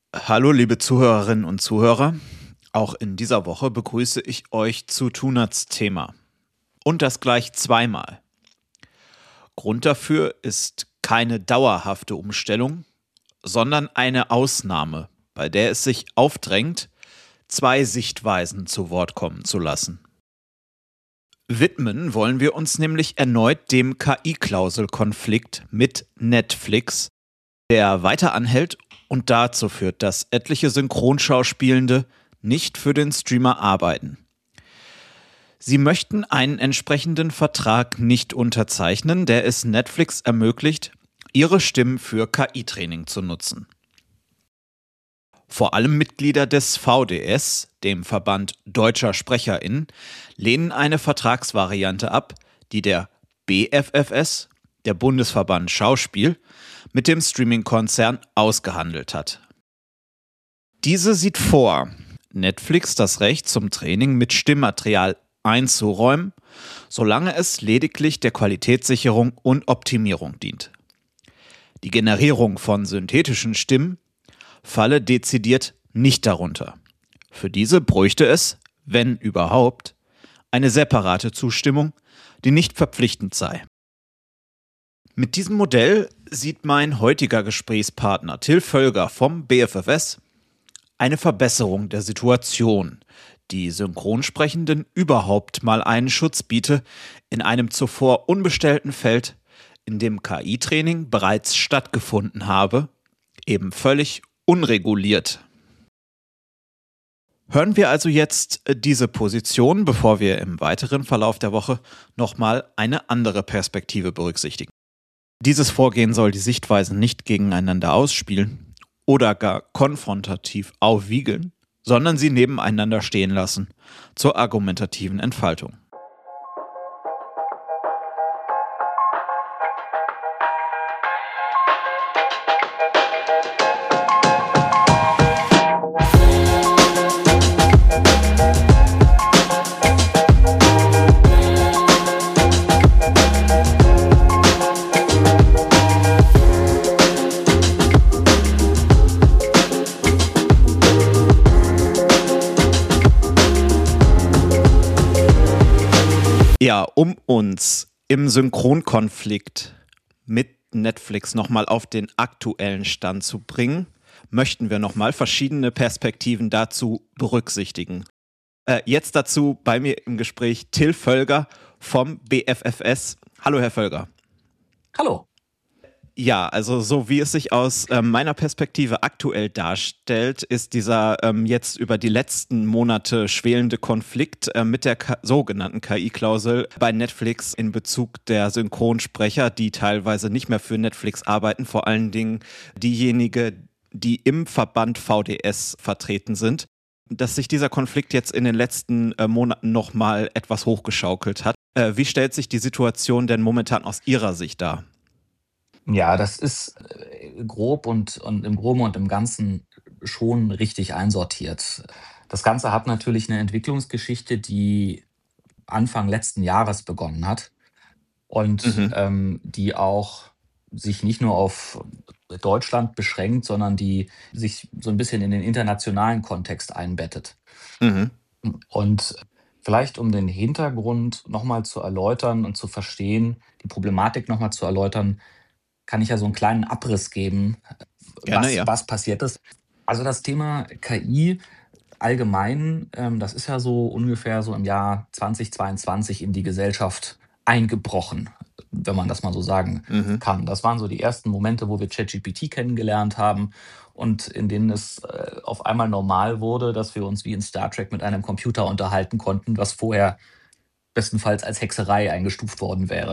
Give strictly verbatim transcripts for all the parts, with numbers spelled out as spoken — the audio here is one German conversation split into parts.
Hallo, liebe Zuhörerinnen und Zuhörer. Auch in dieser Woche begrüße ich euch zu Tunats Thema. Und das gleich zweimal. Grund dafür ist keine dauerhafte Umstellung, sondern eine Ausnahme, bei der es sich aufdrängt, zwei Sichtweisen zu Wort kommen zu lassen. Widmen wollen wir uns nämlich erneut dem K I-Klauselkonflikt mit Netflix, der weiter anhält und dazu führt, dass etliche Synchronschauspielende nicht für den Streamer arbeiten. Sie möchten einen entsprechenden Vertrag nicht unterzeichnen, der es Netflix ermöglicht, ihre Stimmen für K I-Training zu nutzen. Vor allem Mitglieder des V D S, dem Verband Deutscher SprecherInnen, lehnen eine Vertragsvariante ab, die der B F F S, der Bundesverband Schauspiel, mit dem Streaming-Konzern ausgehandelt hat. Diese sieht vor, Netflix das Recht zum Training mit Stimmmaterial einzuräumen, solange es lediglich der Qualitätssicherung und Optimierung dient. Die Generierung von synthetischen Stimmen falle dezidiert nicht darunter. Für diese bräuchte es, wenn überhaupt, eine separate Zustimmung, die nicht verpflichtend sei. Mit diesem Modell sieht mein heutiger Gesprächspartner Till Völger vom B F F S eine Verbesserung der Situation, die Synchronsprechenden überhaupt mal einen Schutz biete in einem zuvor unbestellten Feld, in dem K I-Training bereits stattgefunden habe, eben völlig unreguliert. Hören wir also jetzt diese Position, bevor wir im weiteren Verlauf der Woche nochmal eine andere Perspektive berücksichtigen. Dieses Vorgehen soll die Sichtweisen nicht gegeneinander ausspielen oder gar konfrontativ aufwiegeln, sondern sie nebeneinander stehen lassen zur argumentativen Entfaltung. Ja, um uns im Synchronkonflikt mit Netflix nochmal auf den aktuellen Stand zu bringen, möchten wir nochmal verschiedene Perspektiven dazu berücksichtigen. Äh, jetzt dazu bei mir im Gespräch Till Völger vom B F F S. Hallo, Herr Völger. Hallo. Ja, also so wie es sich aus äh, meiner Perspektive aktuell darstellt, ist dieser ähm, jetzt über die letzten Monate schwelende Konflikt äh, mit der K- sogenannten K I-Klausel bei Netflix in Bezug der Synchronsprecher, die teilweise nicht mehr für Netflix arbeiten, vor allen Dingen diejenigen, die im Verband V D S vertreten sind, dass sich dieser Konflikt jetzt in den letzten äh, Monaten nochmal etwas hochgeschaukelt hat. Äh, wie stellt sich die Situation denn momentan aus Ihrer Sicht dar? Ja, das ist äh, grob und, und im Groben und im Ganzen schon richtig einsortiert. Das Ganze hat natürlich eine Entwicklungsgeschichte, die Anfang letzten Jahres begonnen hat und Mhm. ähm, die auch sich nicht nur auf Deutschland beschränkt, sondern die sich so ein bisschen in den internationalen Kontext einbettet. Mhm. Und vielleicht um den Hintergrund nochmal zu erläutern und zu verstehen, die Problematik nochmal zu erläutern, kann ich ja so einen kleinen Abriss geben, Gerne, was, ja. was passiert ist. Also das Thema K I allgemein, ähm, das ist ja so ungefähr so im Jahr zweitausendzweiundzwanzig in die Gesellschaft eingebrochen, wenn man das mal so sagen Mhm. kann. Das waren so die ersten Momente, wo wir ChatGPT kennengelernt haben und in denen es äh, auf einmal normal wurde, dass wir uns wie in Star Trek mit einem Computer unterhalten konnten, was vorher bestenfalls als Hexerei eingestuft worden wäre.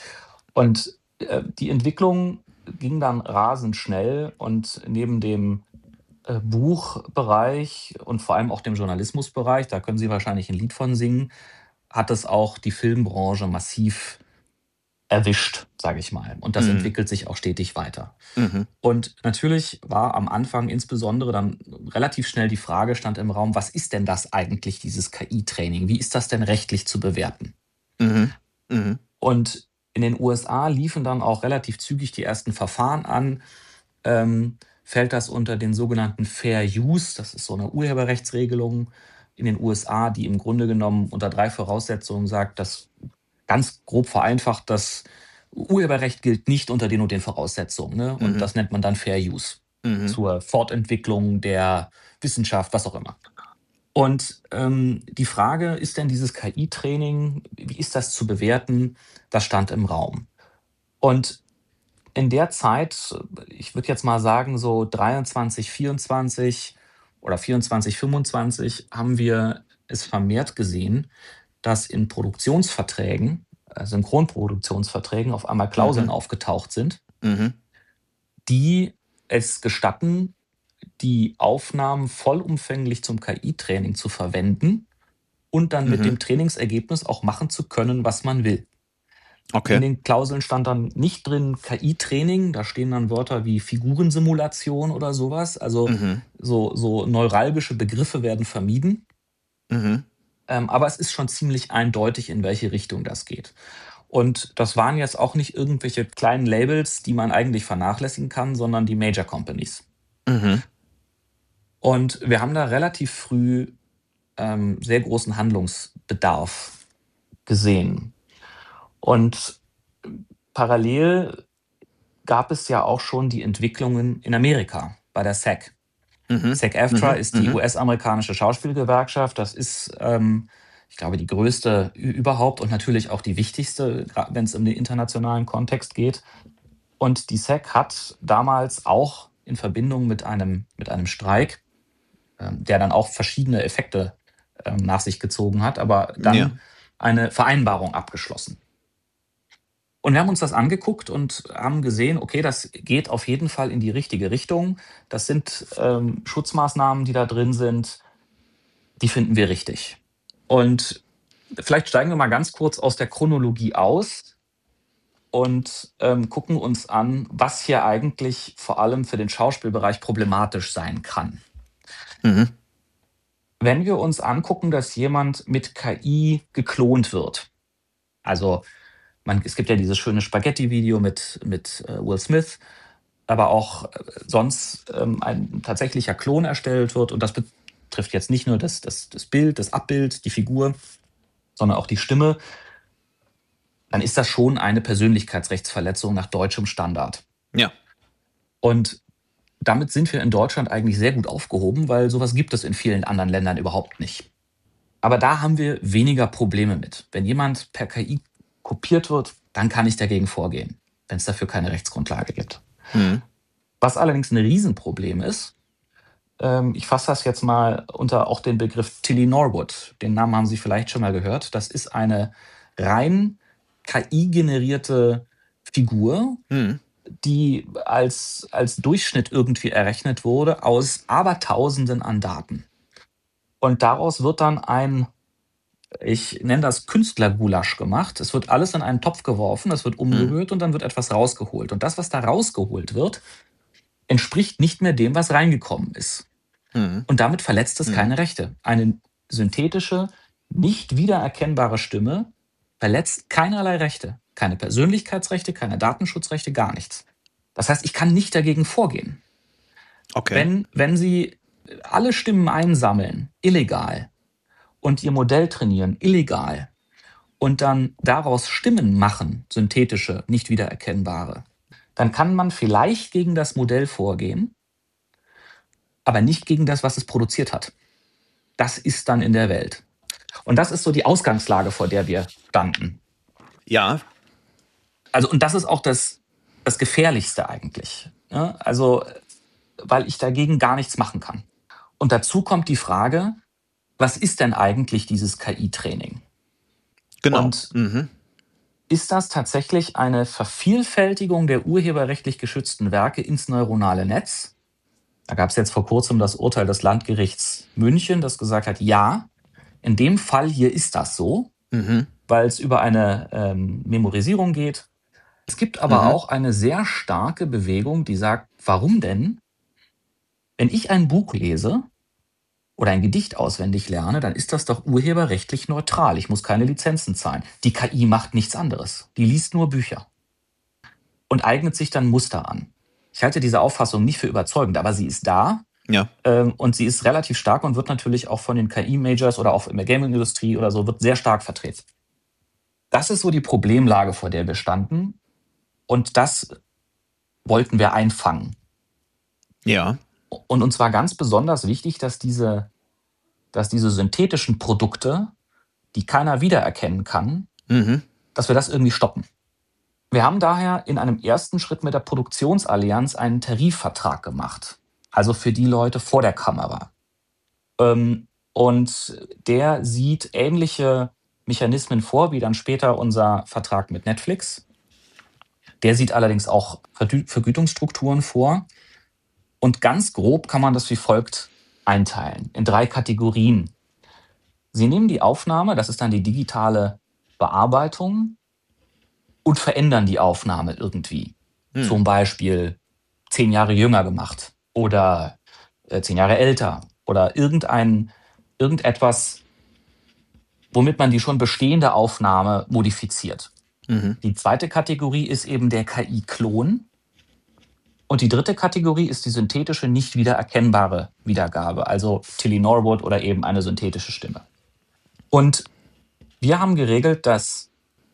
Und äh, die Entwicklung ging dann rasend schnell und neben dem äh, Buchbereich und vor allem auch dem Journalismusbereich, da können Sie wahrscheinlich ein Lied von singen, hat es auch die Filmbranche massiv erwischt, sage ich mal. Und das Mhm. entwickelt sich auch stetig weiter. Mhm. Und natürlich war am Anfang insbesondere dann relativ schnell die Frage stand im Raum, was ist denn das eigentlich, dieses K I-Training? Wie ist das denn rechtlich zu bewerten? Mhm. Mhm. Und in den U S A liefen dann auch relativ zügig die ersten Verfahren an, ähm, fällt das unter den sogenannten Fair Use. Das ist so eine Urheberrechtsregelung in den U S A, die im Grunde genommen unter drei Voraussetzungen sagt, dass ganz grob vereinfacht, das Urheberrecht gilt nicht unter den und den Voraussetzungen. Ne? Und Mhm. das nennt man dann Fair Use Mhm. zur Fortentwicklung der Wissenschaft, was auch immer. Und ähm, die Frage, ist denn dieses K I-Training, wie ist das zu bewerten, das stand im Raum. Und in der Zeit, ich würde jetzt mal sagen, so dreiundzwanzig, vierundzwanzig oder vierundzwanzig, fünfundzwanzig, haben wir es vermehrt gesehen, dass in Produktionsverträgen, äh, Synchronproduktionsverträgen, auf einmal Klauseln Mhm. aufgetaucht sind, Mhm. die es gestatten, die Aufnahmen vollumfänglich zum K I-Training zu verwenden und dann mit Mhm. dem Trainingsergebnis auch machen zu können, was man will. In Okay. den Klauseln stand dann nicht drin K I-Training, da stehen dann Wörter wie Figurensimulation oder sowas. Also Mhm. so, so neuralgische Begriffe werden vermieden. Mhm. Ähm, aber es ist schon ziemlich eindeutig, in welche Richtung das geht. Und das waren jetzt auch nicht irgendwelche kleinen Labels, die man eigentlich vernachlässigen kann, sondern die Major Companies. Mhm. Und wir haben da relativ früh ähm, sehr großen Handlungsbedarf gesehen. Und parallel gab es ja auch schon die Entwicklungen in Amerika bei der S A G. Mhm. SAG-AFTRA Mhm. ist die Mhm. U S-amerikanische Schauspielgewerkschaft. Das ist, ähm, ich glaube, die größte ü- überhaupt und natürlich auch die wichtigste, gra- wenn es um den internationalen Kontext geht. Und die S A G hat damals auch in Verbindung mit einem, mit einem Streik, ähm, der dann auch verschiedene Effekte ähm, nach sich gezogen hat, aber Ja. dann eine Vereinbarung abgeschlossen. Und wir haben uns das angeguckt und haben gesehen, okay, das geht auf jeden Fall in die richtige Richtung. Das sind ähm, Schutzmaßnahmen, die da drin sind, die finden wir richtig. Und vielleicht steigen wir mal ganz kurz aus der Chronologie aus und ähm, gucken uns an, was hier eigentlich vor allem für den Schauspielbereich problematisch sein kann. Mhm. Wenn wir uns angucken, dass jemand mit K I geklont wird, also man, es gibt ja dieses schöne Spaghetti-Video mit, mit äh, Will Smith, aber auch äh, sonst ähm, ein tatsächlicher Klon erstellt wird. Und das betrifft jetzt nicht nur das, das, das Bild, das Abbild, die Figur, sondern auch die Stimme. Dann ist das schon eine Persönlichkeitsrechtsverletzung nach deutschem Standard. Ja. Und damit sind wir in Deutschland eigentlich sehr gut aufgehoben, weil sowas gibt es in vielen anderen Ländern überhaupt nicht. Aber da haben wir weniger Probleme mit. Wenn jemand per K I kopiert wird, dann kann ich dagegen vorgehen, wenn es dafür keine Rechtsgrundlage gibt. Mhm. Was allerdings ein Riesenproblem ist, ähm, ich fasse das jetzt mal unter auch den Begriff Tilly Norwood. Den Namen haben Sie vielleicht schon mal gehört. Das ist eine rein K I-generierte Figur, Mhm. die als, als Durchschnitt irgendwie errechnet wurde aus Abertausenden an Daten. Und daraus wird dann ein, ich nenne das Künstlergulasch gemacht. Es wird alles in einen Topf geworfen, es wird umgerührt und dann wird etwas rausgeholt. Und das, was da rausgeholt wird, entspricht nicht mehr dem, was reingekommen ist. Mhm. Und damit verletzt es Mhm. keine Rechte. Eine synthetische, nicht wiedererkennbare Stimme verletzt keinerlei Rechte. Keine Persönlichkeitsrechte, keine Datenschutzrechte, gar nichts. Das heißt, ich kann nicht dagegen vorgehen. Okay. Wenn, wenn Sie alle Stimmen einsammeln, illegal, und Ihr Modell trainieren, illegal, und dann daraus Stimmen machen, synthetische, nicht wiedererkennbare, dann kann man vielleicht gegen das Modell vorgehen, aber nicht gegen das, was es produziert hat. Das ist dann in der Welt. Und das ist so die Ausgangslage, vor der wir standen. Ja. Also, und das ist auch das, das Gefährlichste eigentlich. Ja? Also, weil ich dagegen gar nichts machen kann. Und dazu kommt die Frage, was ist denn eigentlich dieses K I-Training? Genau. Und Mhm. ist das tatsächlich eine Vervielfältigung der urheberrechtlich geschützten Werke ins neuronale Netz? Da gab es jetzt vor kurzem das Urteil des Landgerichts München, das gesagt hat, ja, in dem Fall hier ist das so, Mhm. weil es über eine ähm, Memorisierung geht. Es gibt aber Mhm. auch eine sehr starke Bewegung, die sagt, warum denn? Wenn ich ein Buch lese oder ein Gedicht auswendig lerne, dann ist das doch urheberrechtlich neutral. Ich muss keine Lizenzen zahlen. Die K I macht nichts anderes. Die liest nur Bücher und eignet sich dann Muster an. Ich halte diese Auffassung nicht für überzeugend, aber sie ist da. Ja. Ähm, und sie ist relativ stark und wird natürlich auch von den K I-Majors oder auch in der Gaming-Industrie oder so, wird sehr stark vertreten. Das ist so die Problemlage, vor der wir standen. Und das wollten wir einfangen. Ja. Und uns war ganz besonders wichtig, dass diese, dass diese synthetischen Produkte, die keiner wiedererkennen kann, Mhm. dass wir das irgendwie stoppen. Wir haben daher in einem ersten Schritt mit der Produktionsallianz einen Tarifvertrag gemacht. Also für die Leute vor der Kamera. Ähm, und der sieht ähnliche Mechanismen vor, wie dann später unser Vertrag mit Netflix. Der sieht allerdings auch Vergü- Vergütungsstrukturen vor. Und ganz grob kann man das wie folgt einteilen, in drei Kategorien. Sie nehmen die Aufnahme, das ist dann die digitale Bearbeitung, und verändern die Aufnahme irgendwie. Hm. Zum Beispiel zehn Jahre jünger gemacht oder äh, zehn Jahre älter oder irgendein, irgendetwas, womit man die schon bestehende Aufnahme modifiziert. Mhm. Die zweite Kategorie ist eben der K I-Klon. Und die dritte Kategorie ist die synthetische, nicht wiedererkennbare Wiedergabe, also Tilly Norwood oder eben eine synthetische Stimme. Und wir haben geregelt, dass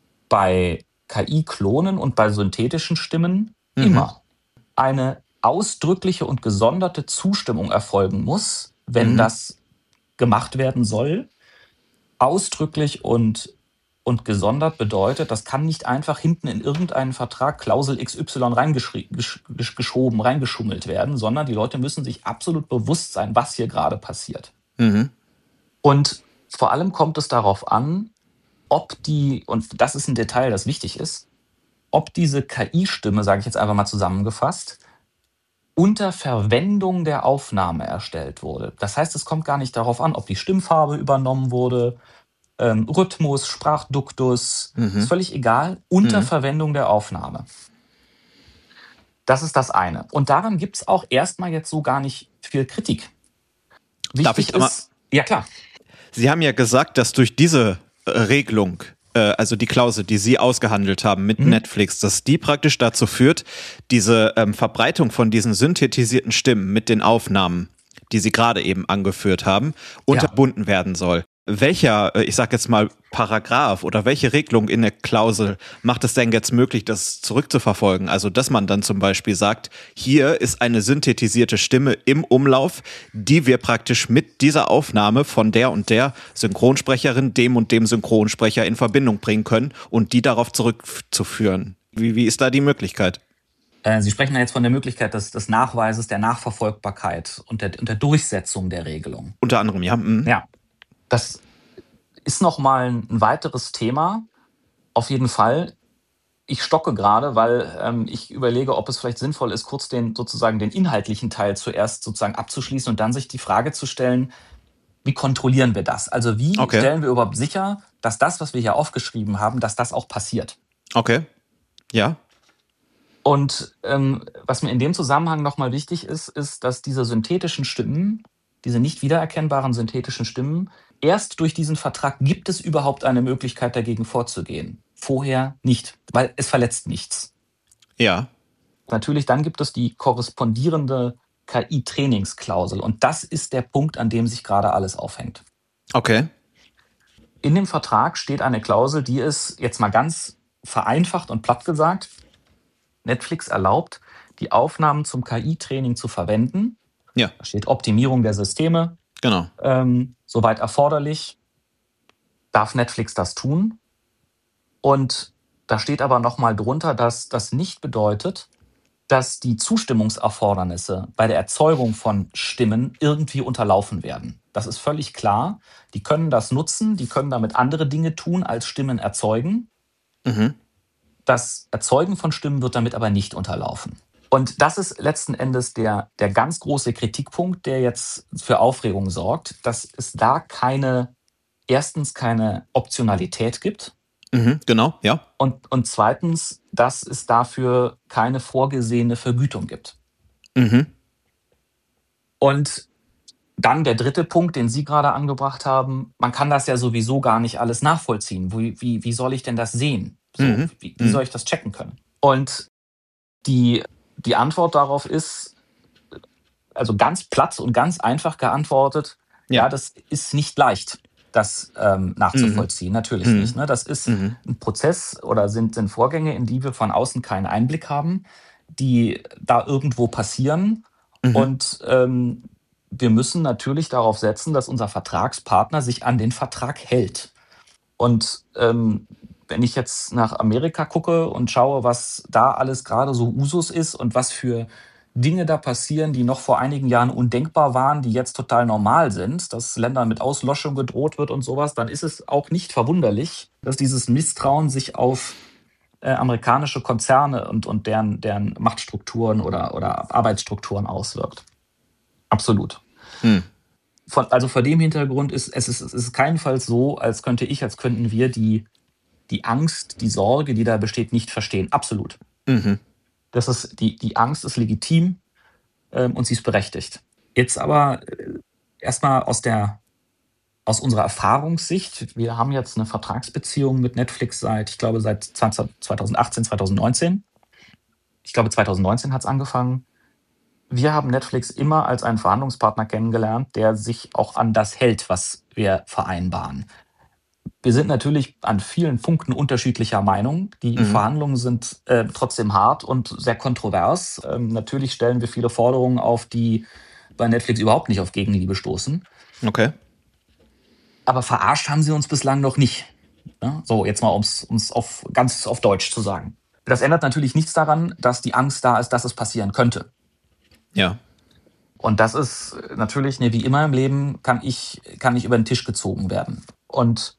bei K I-Klonen und bei synthetischen Stimmen Mhm. immer eine ausdrückliche und gesonderte Zustimmung erfolgen muss, wenn Mhm. das gemacht werden soll. Ausdrücklich und, und gesondert bedeutet, das kann nicht einfach hinten in irgendeinen Vertrag Klausel X Y reingeschri- gesch- gesch- geschoben, reingeschummelt werden, sondern die Leute müssen sich absolut bewusst sein, was hier gerade passiert. Mhm. Und vor allem kommt es darauf an, ob die, und das ist ein Detail, das wichtig ist, ob diese K I-Stimme, sage ich jetzt einfach mal zusammengefasst, unter Verwendung der Aufnahme erstellt wurde. Das heißt, es kommt gar nicht darauf an, ob die Stimmfarbe übernommen wurde, ähm, Rhythmus, Sprachduktus, Mhm. ist völlig egal, unter Mhm. Verwendung der Aufnahme. Das ist das eine. Und daran gibt es auch erstmal jetzt so gar nicht viel Kritik. Wichtig Darf ich da mal- ist, ja klar, Sie haben ja gesagt, dass durch diese äh, Regelung, äh, also die Klausel, die Sie ausgehandelt haben mit Mhm. Netflix, dass die praktisch dazu führt, diese ähm, Verbreitung von diesen synthetisierten Stimmen mit den Aufnahmen, die Sie gerade eben angeführt haben, unterbunden werden soll. Welcher, äh, ich sag jetzt mal, Paragraph oder welche Regelung in der Klausel macht es denn jetzt möglich, das zurückzuverfolgen? Also, dass man dann zum Beispiel sagt, hier ist eine synthetisierte Stimme im Umlauf, die wir praktisch mit dieser Aufnahme von der und der Synchronsprecherin, dem und dem Synchronsprecher in Verbindung bringen können und die darauf zurückzuführen. Wie, wie ist da die Möglichkeit? äh, Sie sprechen ja jetzt von der Möglichkeit des, des Nachweises, der Nachverfolgbarkeit und der, und der Durchsetzung der Regelung. Unter anderem, ja. Mhm. Ja, das ist nochmal ein weiteres Thema. Auf jeden Fall. Ich stocke gerade, weil ähm, ich überlege, ob es vielleicht sinnvoll ist, kurz den sozusagen den inhaltlichen Teil zuerst sozusagen abzuschließen und dann sich die Frage zu stellen, wie kontrollieren wir das? Also wie Okay. stellen wir überhaupt sicher, dass das, was wir hier aufgeschrieben haben, dass das auch passiert? Okay. Ja. Und ähm, was mir in dem Zusammenhang nochmal wichtig ist, ist, dass diese synthetischen Stimmen, diese nicht wiedererkennbaren synthetischen Stimmen, erst durch diesen Vertrag gibt es überhaupt eine Möglichkeit, dagegen vorzugehen. Vorher nicht, weil es verletzt nichts. Ja. Natürlich, dann gibt es die korrespondierende K I-Trainingsklausel. Und das ist der Punkt, an dem sich gerade alles aufhängt. Okay. In dem Vertrag steht eine Klausel, die es jetzt mal ganz vereinfacht und platt gesagt, Netflix erlaubt, die Aufnahmen zum K I-Training zu verwenden. Ja. Da steht Optimierung der Systeme. Genau. Ähm, soweit erforderlich, darf Netflix das tun. Und da steht aber nochmal drunter, dass das nicht bedeutet, dass die Zustimmungserfordernisse bei der Erzeugung von Stimmen irgendwie unterlaufen werden. Das ist völlig klar. Die können das nutzen, die können damit andere Dinge tun als Stimmen erzeugen. Mhm. Das Erzeugen von Stimmen wird damit aber nicht unterlaufen. Und das ist letzten Endes der, der ganz große Kritikpunkt, der jetzt für Aufregung sorgt, dass es da keine, erstens keine Optionalität gibt. Mhm. Genau, ja. Und, und zweitens, dass es dafür keine vorgesehene Vergütung gibt. Mhm. Und dann der dritte Punkt, den Sie gerade angebracht haben, man kann das ja sowieso gar nicht alles nachvollziehen. Wie, wie, wie soll ich denn das sehen? So, Mhm. wie, wie Mhm. soll ich das checken können? Und die, Die Antwort darauf ist, also ganz platt und ganz einfach geantwortet, ja, ja das ist nicht leicht, das ähm, nachzuvollziehen. Mhm. Natürlich mhm. nicht. Ne? Das ist mhm. ein Prozess oder sind, sind Vorgänge, in die wir von außen keinen Einblick haben, die da irgendwo passieren. Mhm. Und ähm, wir müssen natürlich darauf setzen, dass unser Vertragspartner sich an den Vertrag hält. Und ähm, wenn ich jetzt nach Amerika gucke und schaue, was da alles gerade so Usus ist und was für Dinge da passieren, die noch vor einigen Jahren undenkbar waren, die jetzt total normal sind, dass Ländern mit Auslöschung gedroht wird und sowas, dann ist es auch nicht verwunderlich, dass dieses Misstrauen sich auf äh, amerikanische Konzerne und, und deren, deren Machtstrukturen oder, oder Arbeitsstrukturen auswirkt. Absolut. Hm. Von, also vor dem Hintergrund ist es, ist es ist keinenfalls so, als könnte ich, als könnten wir die, die Angst, die Sorge, die da besteht, nicht verstehen. Absolut. Mhm. Das ist, die, die Angst ist legitim ähm, und sie ist berechtigt. Jetzt aber äh, erstmal aus, der, aus unserer Erfahrungssicht. Wir haben jetzt eine Vertragsbeziehung mit Netflix seit, ich glaube, seit zwanzig achtzehn, zwanzig neunzehn. Ich glaube, zwanzig neunzehn hat es angefangen. Wir haben Netflix immer als einen Verhandlungspartner kennengelernt, der sich auch an das hält, was wir vereinbaren. Wir sind natürlich an vielen Punkten unterschiedlicher Meinung. Die mhm. Verhandlungen sind äh, trotzdem hart und sehr kontrovers. Ähm, natürlich stellen wir viele Forderungen auf, die bei Netflix überhaupt nicht auf Gegenliebe stoßen. Okay. Aber verarscht haben sie uns bislang noch nicht. Ja? So, jetzt mal, um es auf, ganz auf Deutsch zu sagen. Das ändert natürlich nichts daran, dass die Angst da ist, dass es passieren könnte. Ja. Und das ist natürlich, ne, wie immer im Leben, kann ich, kann ich über den Tisch gezogen werden. Und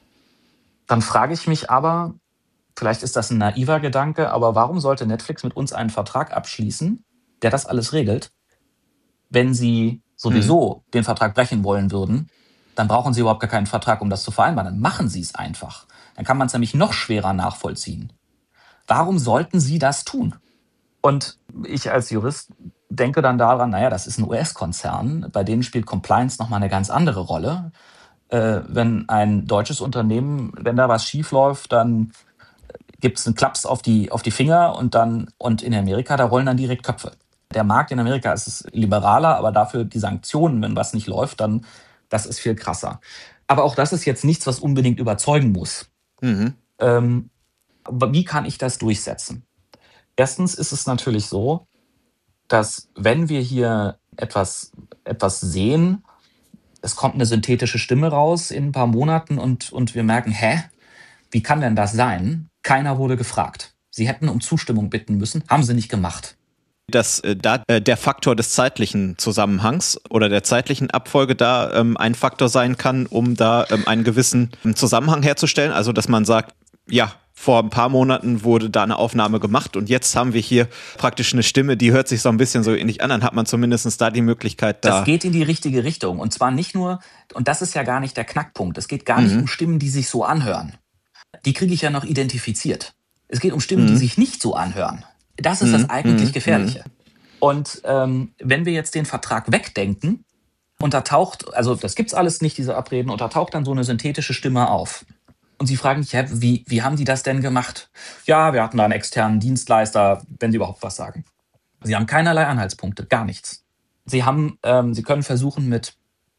dann frage ich mich aber, vielleicht ist das ein naiver Gedanke, aber warum sollte Netflix mit uns einen Vertrag abschließen, der das alles regelt? Wenn sie sowieso mhm. den Vertrag brechen wollen würden, dann brauchen sie überhaupt gar keinen Vertrag, um das zu vereinbaren. Dann machen sie es einfach. Dann kann man es nämlich noch schwerer nachvollziehen. Warum sollten sie das tun? Und ich als Jurist denke dann daran, naja, das ist ein U S-Konzern, bei denen spielt Compliance nochmal eine ganz andere Rolle. Äh, wenn ein deutsches Unternehmen, wenn da was schief läuft, dann gibt es einen Klaps auf die, auf die Finger und dann und in Amerika, da rollen dann direkt Köpfe. Der Markt in Amerika ist liberaler, aber dafür die Sanktionen, wenn was nicht läuft, dann das ist viel krasser. Aber auch das ist jetzt nichts, was unbedingt überzeugen muss. Mhm. Ähm, aber wie kann ich das durchsetzen? Erstens ist es natürlich so, dass wenn wir hier etwas, etwas sehen, es kommt eine synthetische Stimme raus in ein paar Monaten und, und wir merken, hä, wie kann denn das sein? Keiner wurde gefragt. Sie hätten um Zustimmung bitten müssen, haben sie nicht gemacht. Dass äh, da äh, der Faktor des zeitlichen Zusammenhangs oder der zeitlichen Abfolge da ähm, ein Faktor sein kann, um da ähm, einen gewissen Zusammenhang herzustellen. Also dass man sagt, ja, vor ein paar Monaten wurde da eine Aufnahme gemacht und jetzt haben wir hier praktisch eine Stimme, die hört sich so ein bisschen so ähnlich an, dann hat man zumindest da die Möglichkeit da. Das geht in die richtige Richtung und zwar nicht nur, und das ist ja gar nicht der Knackpunkt, es geht gar mhm. nicht um Stimmen, die sich so anhören. Die kriege ich ja noch identifiziert. Es geht um Stimmen, mhm. die sich nicht so anhören. Das ist mhm. das eigentlich mhm. Gefährliche. Mhm. Und ähm, wenn wir jetzt den Vertrag wegdenken und da taucht, also das gibt's alles nicht, diese Abreden, und da taucht dann so eine synthetische Stimme auf. Und sie fragen mich, ja, wie, wie haben die das denn gemacht? Ja, wir hatten da einen externen Dienstleister, wenn sie überhaupt was sagen. Sie haben keinerlei Anhaltspunkte, gar nichts. Sie haben, ähm, sie können versuchen, mit,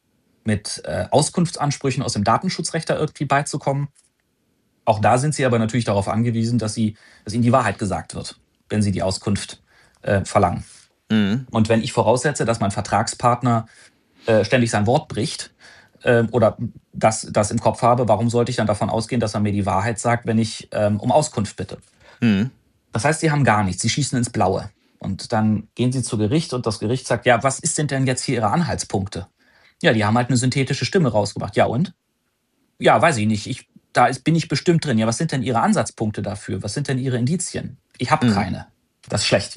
mit äh, Auskunftsansprüchen aus dem Datenschutzrecht da irgendwie beizukommen. Auch da sind sie aber natürlich darauf angewiesen, dass, sie, dass ihnen die Wahrheit gesagt wird, wenn sie die Auskunft äh, verlangen. Mhm. Und wenn ich voraussetze, dass mein Vertragspartner äh, ständig sein Wort bricht, oder das, das im Kopf habe, warum sollte ich dann davon ausgehen, dass er mir die Wahrheit sagt, wenn ich ähm, um Auskunft bitte? Mhm. Das heißt, sie haben gar nichts, sie schießen ins Blaue. Und dann gehen sie zu Gericht und das Gericht sagt, ja, was ist denn denn jetzt hier ihre Anhaltspunkte? Ja, die haben halt eine synthetische Stimme rausgebracht. Ja und? Ja, weiß ich nicht, ich, da ist, bin ich bestimmt drin. Ja, was sind denn ihre Ansatzpunkte dafür? Was sind denn ihre Indizien? Ich habe mhm. keine. Das ist schlecht.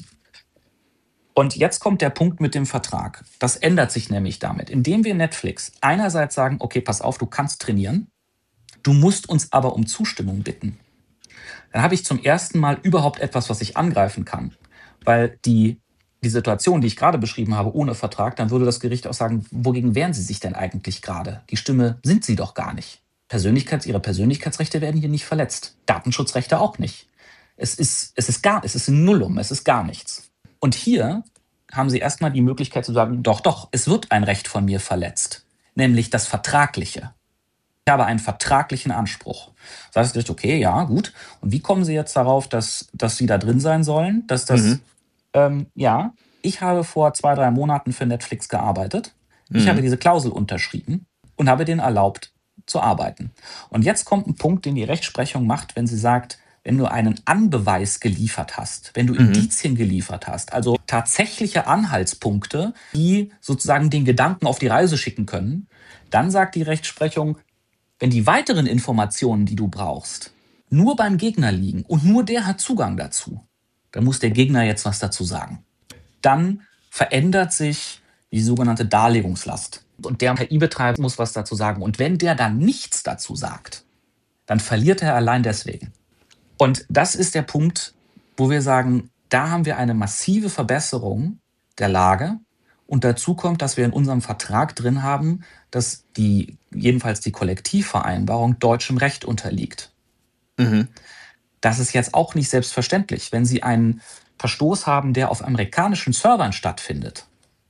Und jetzt kommt der Punkt mit dem Vertrag. Das ändert sich nämlich damit, indem wir Netflix einerseits sagen, okay, pass auf, du kannst trainieren, du musst uns aber um Zustimmung bitten. Dann habe ich zum ersten Mal überhaupt etwas, was ich angreifen kann. Weil die, die Situation, die ich gerade beschrieben habe, ohne Vertrag, dann würde das Gericht auch sagen, wogegen wehren Sie sich denn eigentlich gerade? Die Stimme sind Sie doch gar nicht. Persönlichkeits, Ihre Persönlichkeitsrechte werden hier nicht verletzt. Datenschutzrechte auch nicht. Es ist, es ist gar, es ist ein Nullum, es ist gar nichts. Und hier haben Sie erstmal die Möglichkeit zu sagen, doch, doch, es wird ein Recht von mir verletzt, nämlich das Vertragliche. Ich habe einen vertraglichen Anspruch. Das heißt, das Gericht, okay, ja, gut. Und wie kommen Sie jetzt darauf, dass, dass Sie da drin sein sollen? Dass das, Mhm. ähm, ja, ich habe vor zwei, drei Monaten für Netflix gearbeitet. Ich Mhm. habe diese Klausel unterschrieben und habe denen erlaubt zu arbeiten. Und jetzt kommt ein Punkt, den die Rechtsprechung macht, wenn sie sagt, wenn du einen Anbeweis geliefert hast, wenn du Mhm. Indizien geliefert hast, also tatsächliche Anhaltspunkte, die sozusagen den Gedanken auf die Reise schicken können, dann sagt die Rechtsprechung, wenn die weiteren Informationen, die du brauchst, nur beim Gegner liegen und nur der hat Zugang dazu, dann muss der Gegner jetzt was dazu sagen. Dann verändert sich die sogenannte Darlegungslast. Und der K I-Betreiber muss was dazu sagen. Und wenn der dann nichts dazu sagt, dann verliert er allein deswegen. Und das ist der Punkt, wo wir sagen, da haben wir eine massive Verbesserung der Lage. Und dazu kommt, dass wir in unserem Vertrag drin haben, dass die, jedenfalls die Kollektivvereinbarung deutschem Recht unterliegt. Mhm. Das ist jetzt auch nicht selbstverständlich. Wenn Sie einen Verstoß haben, der auf amerikanischen Servern stattfindet,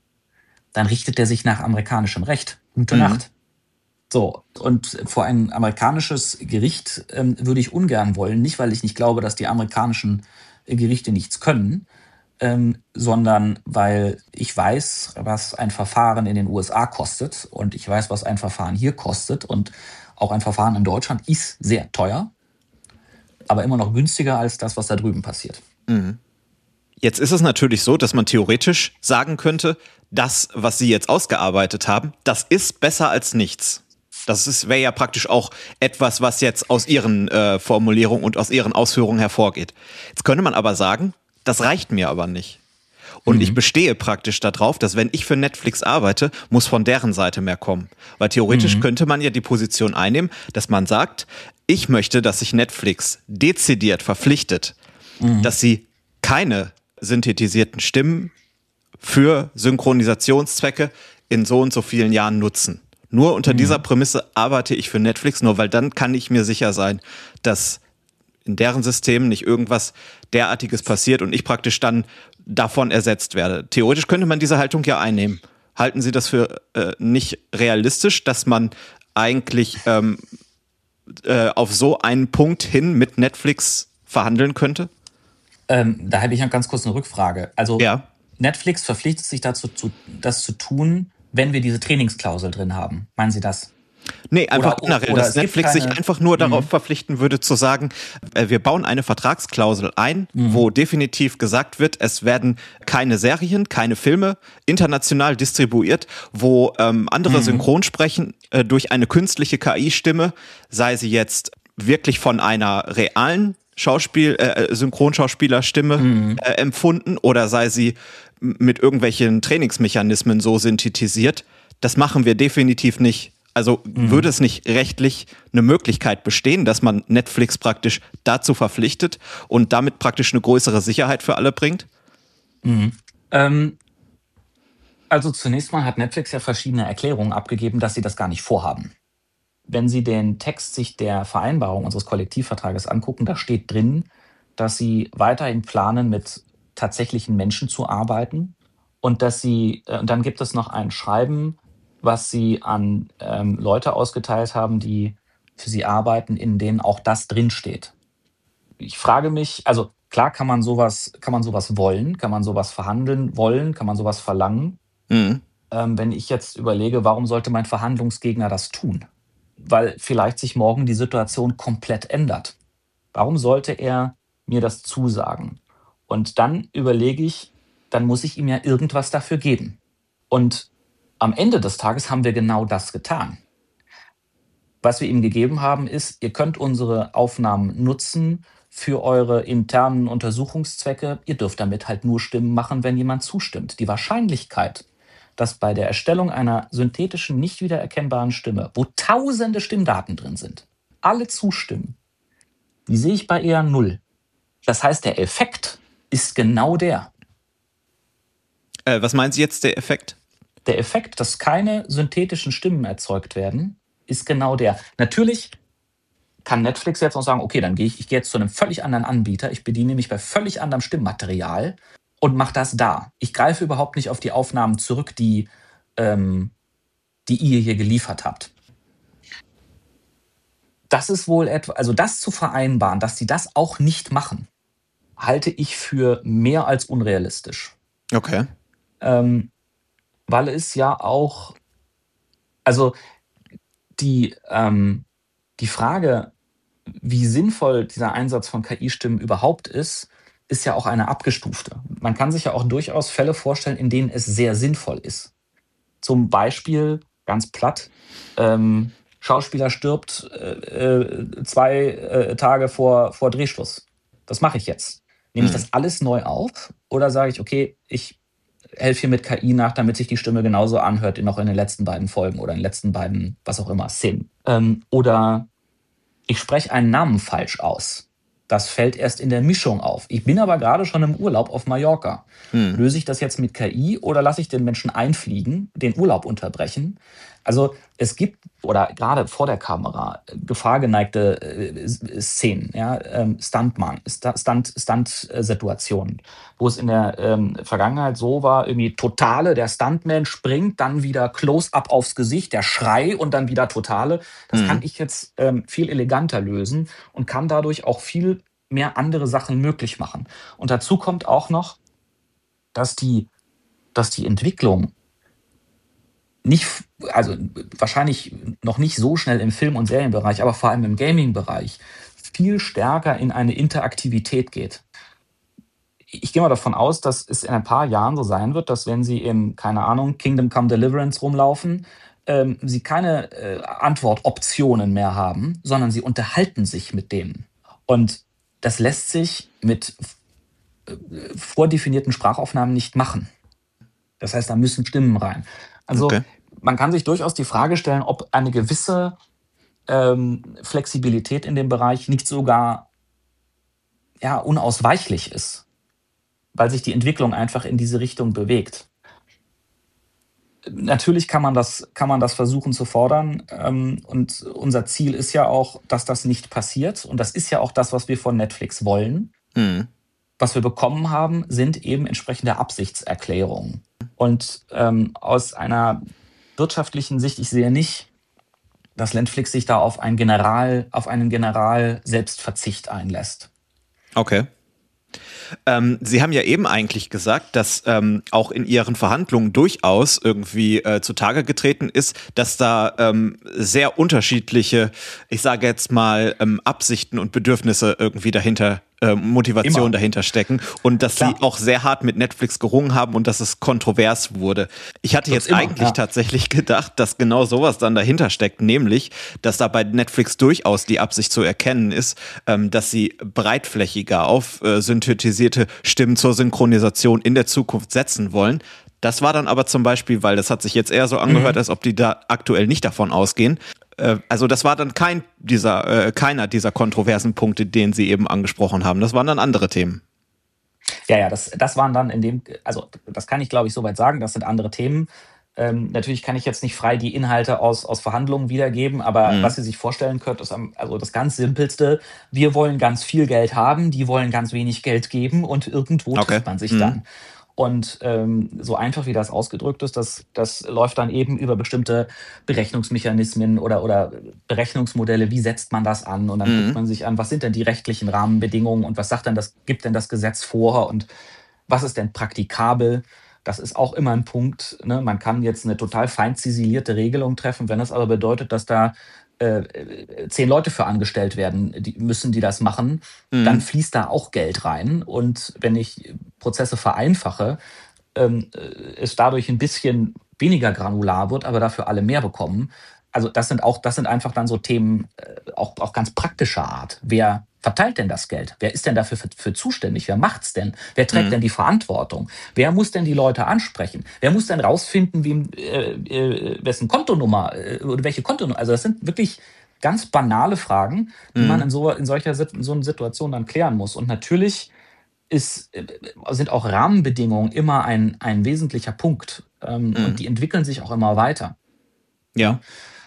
dann richtet er sich nach amerikanischem Recht. Gute Mhm. Nacht. So, und vor ein amerikanisches Gericht ähm, würde ich ungern wollen, nicht weil ich nicht glaube, dass die amerikanischen äh, Gerichte nichts können, ähm, sondern weil ich weiß, was ein Verfahren in den U S A kostet und ich weiß, was ein Verfahren hier kostet und auch ein Verfahren in Deutschland ist sehr teuer, aber immer noch günstiger als das, was da drüben passiert. Mhm. Jetzt ist es natürlich so, dass man theoretisch sagen könnte, das, was Sie jetzt ausgearbeitet haben, das ist besser als nichts. Das wäre ja praktisch auch etwas, was jetzt aus Ihren äh, Formulierungen und aus Ihren Ausführungen hervorgeht. Jetzt könnte man aber sagen, das reicht mir aber nicht. Und Mhm. ich bestehe praktisch darauf, dass wenn ich für Netflix arbeite, muss von deren Seite mehr kommen. Weil theoretisch Mhm. könnte man ja die Position einnehmen, dass man sagt, ich möchte, dass sich Netflix dezidiert verpflichtet, Mhm. dass sie keine synthetisierten Stimmen für Synchronisationszwecke in so und so vielen Jahren nutzen. Nur unter Mhm. dieser Prämisse arbeite ich für Netflix, nur weil dann kann ich mir sicher sein, dass in deren System nicht irgendwas derartiges passiert und ich praktisch dann davon ersetzt werde. Theoretisch könnte man diese Haltung ja einnehmen. Halten Sie das für äh, nicht realistisch, dass man eigentlich ähm, äh, auf so einen Punkt hin mit Netflix verhandeln könnte? Ähm, da habe ich ja ganz kurz eine Rückfrage. Also Ja. Netflix verpflichtet sich dazu, zu, das zu tun, wenn wir diese Trainingsklausel drin haben. Meinen Sie das? Nee, einfach Oder- generell, oder dass es gibt Netflix sich keine- einfach nur darauf Mhm. verpflichten würde zu sagen, äh, wir bauen eine Vertragsklausel ein, Mhm. wo definitiv gesagt wird, es werden keine Serien, keine Filme international distribuiert, wo ähm, andere Mhm. Synchronsprechen äh, durch eine künstliche K I-Stimme, sei sie jetzt wirklich von einer realen Schauspiel, äh, Synchronschauspielerstimme Mhm. äh, empfunden oder sei sie m- mit irgendwelchen Trainingsmechanismen so synthetisiert. Das machen wir definitiv nicht. Also Mhm. würde es nicht rechtlich eine Möglichkeit bestehen, dass man Netflix praktisch dazu verpflichtet und damit praktisch eine größere Sicherheit für alle bringt? Mhm. Ähm, also zunächst mal hat Netflix ja verschiedene Erklärungen abgegeben, dass sie das gar nicht vorhaben. Wenn Sie den Text sich der Vereinbarung unseres Kollektivvertrages angucken, da steht drin, dass Sie weiterhin planen, mit tatsächlichen Menschen zu arbeiten und dass Sie, äh, und dann gibt es noch ein Schreiben, was Sie an ähm, Leute ausgeteilt haben, die für Sie arbeiten, in denen auch das drinsteht. Ich frage mich, also klar kann man sowas, kann man sowas wollen, kann man sowas verhandeln wollen, kann man sowas verlangen. Mhm. Ähm, wenn ich jetzt überlege, warum sollte mein Verhandlungsgegner das tun? Weil vielleicht sich morgen die Situation komplett ändert. Warum sollte er mir das zusagen? Und dann überlege ich, dann muss ich ihm ja irgendwas dafür geben. Und am Ende des Tages haben wir genau das getan. Was wir ihm gegeben haben, ist, ihr könnt unsere Aufnahmen nutzen für eure internen Untersuchungszwecke. Ihr dürft damit halt nur Stimmen machen, wenn jemand zustimmt. Die Wahrscheinlichkeit, dass bei der Erstellung einer synthetischen, nicht wiedererkennbaren Stimme, wo tausende Stimmdaten drin sind, alle zustimmen, die sehe ich bei eher null. Das heißt, der Effekt ist genau der. Äh, was meinen Sie jetzt, der Effekt? Der Effekt, dass keine synthetischen Stimmen erzeugt werden, ist genau der. Natürlich kann Netflix jetzt noch sagen, okay, dann gehe ich, ich gehe jetzt zu einem völlig anderen Anbieter, ich bediene mich bei völlig anderem Stimmmaterial und mache das da. Ich greife überhaupt nicht auf die Aufnahmen zurück, die, ähm, die ihr hier geliefert habt. Das ist wohl etwa, also das zu vereinbaren, dass sie das auch nicht machen, halte ich für mehr als unrealistisch. Okay. Ähm, weil es ja auch, also die, ähm, die Frage, wie sinnvoll dieser Einsatz von K I-Stimmen überhaupt ist, ist ja auch eine abgestufte. Man kann sich ja auch durchaus Fälle vorstellen, in denen es sehr sinnvoll ist. Zum Beispiel, ganz platt, ähm, Schauspieler stirbt äh, äh, zwei äh, Tage vor, vor Drehschluss. Das mache ich jetzt. Nehme ich Hm. das alles neu auf oder sage ich, okay, ich helfe hier mit K I nach, damit sich die Stimme genauso anhört, noch in den letzten beiden Folgen oder in den letzten beiden, was auch immer, Szenen. Ähm, oder ich spreche einen Namen falsch aus. Das fällt erst in der Mischung auf. Ich bin aber gerade schon im Urlaub auf Mallorca. Hm. Löse ich das jetzt mit K I oder lasse ich den Menschen einfliegen, den Urlaub unterbrechen? Also es gibt, oder gerade vor der Kamera, gefahrgeneigte äh, Szenen, ja, ähm, Stuntman, Stunt, Stunt-Situationen, wo es in der ähm, Vergangenheit so war, irgendwie Totale, der Stuntman springt, dann wieder Close-up aufs Gesicht, der Schrei und dann wieder Totale. Das Mhm. kann ich jetzt ähm, viel eleganter lösen und kann dadurch auch viel mehr andere Sachen möglich machen. Und dazu kommt auch noch, dass die, dass die Entwicklung nicht, also wahrscheinlich noch nicht so schnell im Film- und Serienbereich, aber vor allem im Gaming-Bereich viel stärker in eine Interaktivität geht. Ich gehe mal davon aus, dass es in ein paar Jahren so sein wird, dass wenn Sie im, keine Ahnung, Kingdom Come Deliverance rumlaufen, ähm, Sie keine äh, Antwortoptionen mehr haben, sondern Sie unterhalten sich mit denen. Und das lässt sich mit äh, vordefinierten Sprachaufnahmen nicht machen. Das heißt, da müssen Stimmen rein. Also Okay. man kann sich durchaus die Frage stellen, ob eine gewisse ähm, Flexibilität in dem Bereich nicht sogar ja, unausweichlich ist, weil sich die Entwicklung einfach in diese Richtung bewegt. Natürlich kann man das, kann man das versuchen zu fordern. Ähm, und unser Ziel ist ja auch, dass das nicht passiert. Und das ist ja auch das, was wir von Netflix wollen. Mhm. Was wir bekommen haben, sind eben entsprechende Absichtserklärungen. Und ähm, aus einer wirtschaftlichen Sicht, ich sehe nicht, dass Netflix sich da auf einen General, auf einen General-Selbstverzicht einlässt. Okay. Ähm, Sie haben ja eben eigentlich gesagt, dass ähm, auch in Ihren Verhandlungen durchaus irgendwie äh, zutage getreten ist, dass da ähm, sehr unterschiedliche, ich sage jetzt mal, ähm, Absichten und Bedürfnisse irgendwie dahinter, äh, Motivation Immer. dahinter stecken und dass Klar. Sie auch sehr hart mit Netflix gerungen haben und dass es kontrovers wurde. Ich hatte Tut's jetzt immer, eigentlich ja. tatsächlich gedacht, dass genau sowas dann dahinter steckt, nämlich, dass da bei Netflix durchaus die Absicht zu erkennen ist, ähm, dass sie breitflächiger auf äh, synthetisierte Stimmen zur Synchronisation in der Zukunft setzen wollen. Das war dann aber zum Beispiel, weil das hat sich jetzt eher so angehört, Mhm. als ob die da aktuell nicht davon ausgehen. Äh, also das war dann kein dieser, äh, keiner dieser kontroversen Punkte, den Sie eben angesprochen haben. Das waren dann andere Themen. Ja, ja, das, das waren dann in dem, also das kann ich glaube ich soweit sagen, das sind andere Themen. Ähm, natürlich kann ich jetzt nicht frei die Inhalte aus, aus Verhandlungen wiedergeben, aber Mhm. was Sie sich vorstellen können, ist am- also das ganz Simpelste, wir wollen ganz viel Geld haben, die wollen ganz wenig Geld geben und irgendwo Okay. trifft man sich Mhm. dann. Und ähm, so einfach wie das ausgedrückt ist, das, das läuft dann eben über bestimmte Berechnungsmechanismen oder, oder Berechnungsmodelle, wie setzt man das an? Und dann Mhm. guckt man sich an, was sind denn die rechtlichen Rahmenbedingungen und was sagt denn das, gibt denn das Gesetz vor und was ist denn praktikabel? Das ist auch immer ein Punkt. Ne? Man kann jetzt eine total fein ziselierte Regelung treffen, wenn das aber bedeutet, dass da äh, äh, zehn Leute für angestellt werden, die müssen die das machen, Mhm. dann fließt da auch Geld rein. Und wenn ich Prozesse vereinfache, ähm, äh, es dadurch ein bisschen weniger granular wird, aber dafür alle mehr bekommen. Also das sind auch, das sind einfach dann so Themen, äh, auch, auch ganz praktischer Art. Wer verteilt denn das Geld? Wer ist denn dafür für, für zuständig? Wer macht's denn? Wer trägt Mhm. denn die Verantwortung? Wer muss denn die Leute ansprechen? Wer muss denn rausfinden, wem, äh, äh, wessen Kontonummer äh, oder welche Kontonummer? Also das sind wirklich ganz banale Fragen, die Mhm. man in so, in solcher Sit- in so einer Situation dann klären muss. Und natürlich ist, äh, sind auch Rahmenbedingungen immer ein, ein wesentlicher Punkt. Ähm, Mhm. Und die entwickeln sich auch immer weiter. Ja.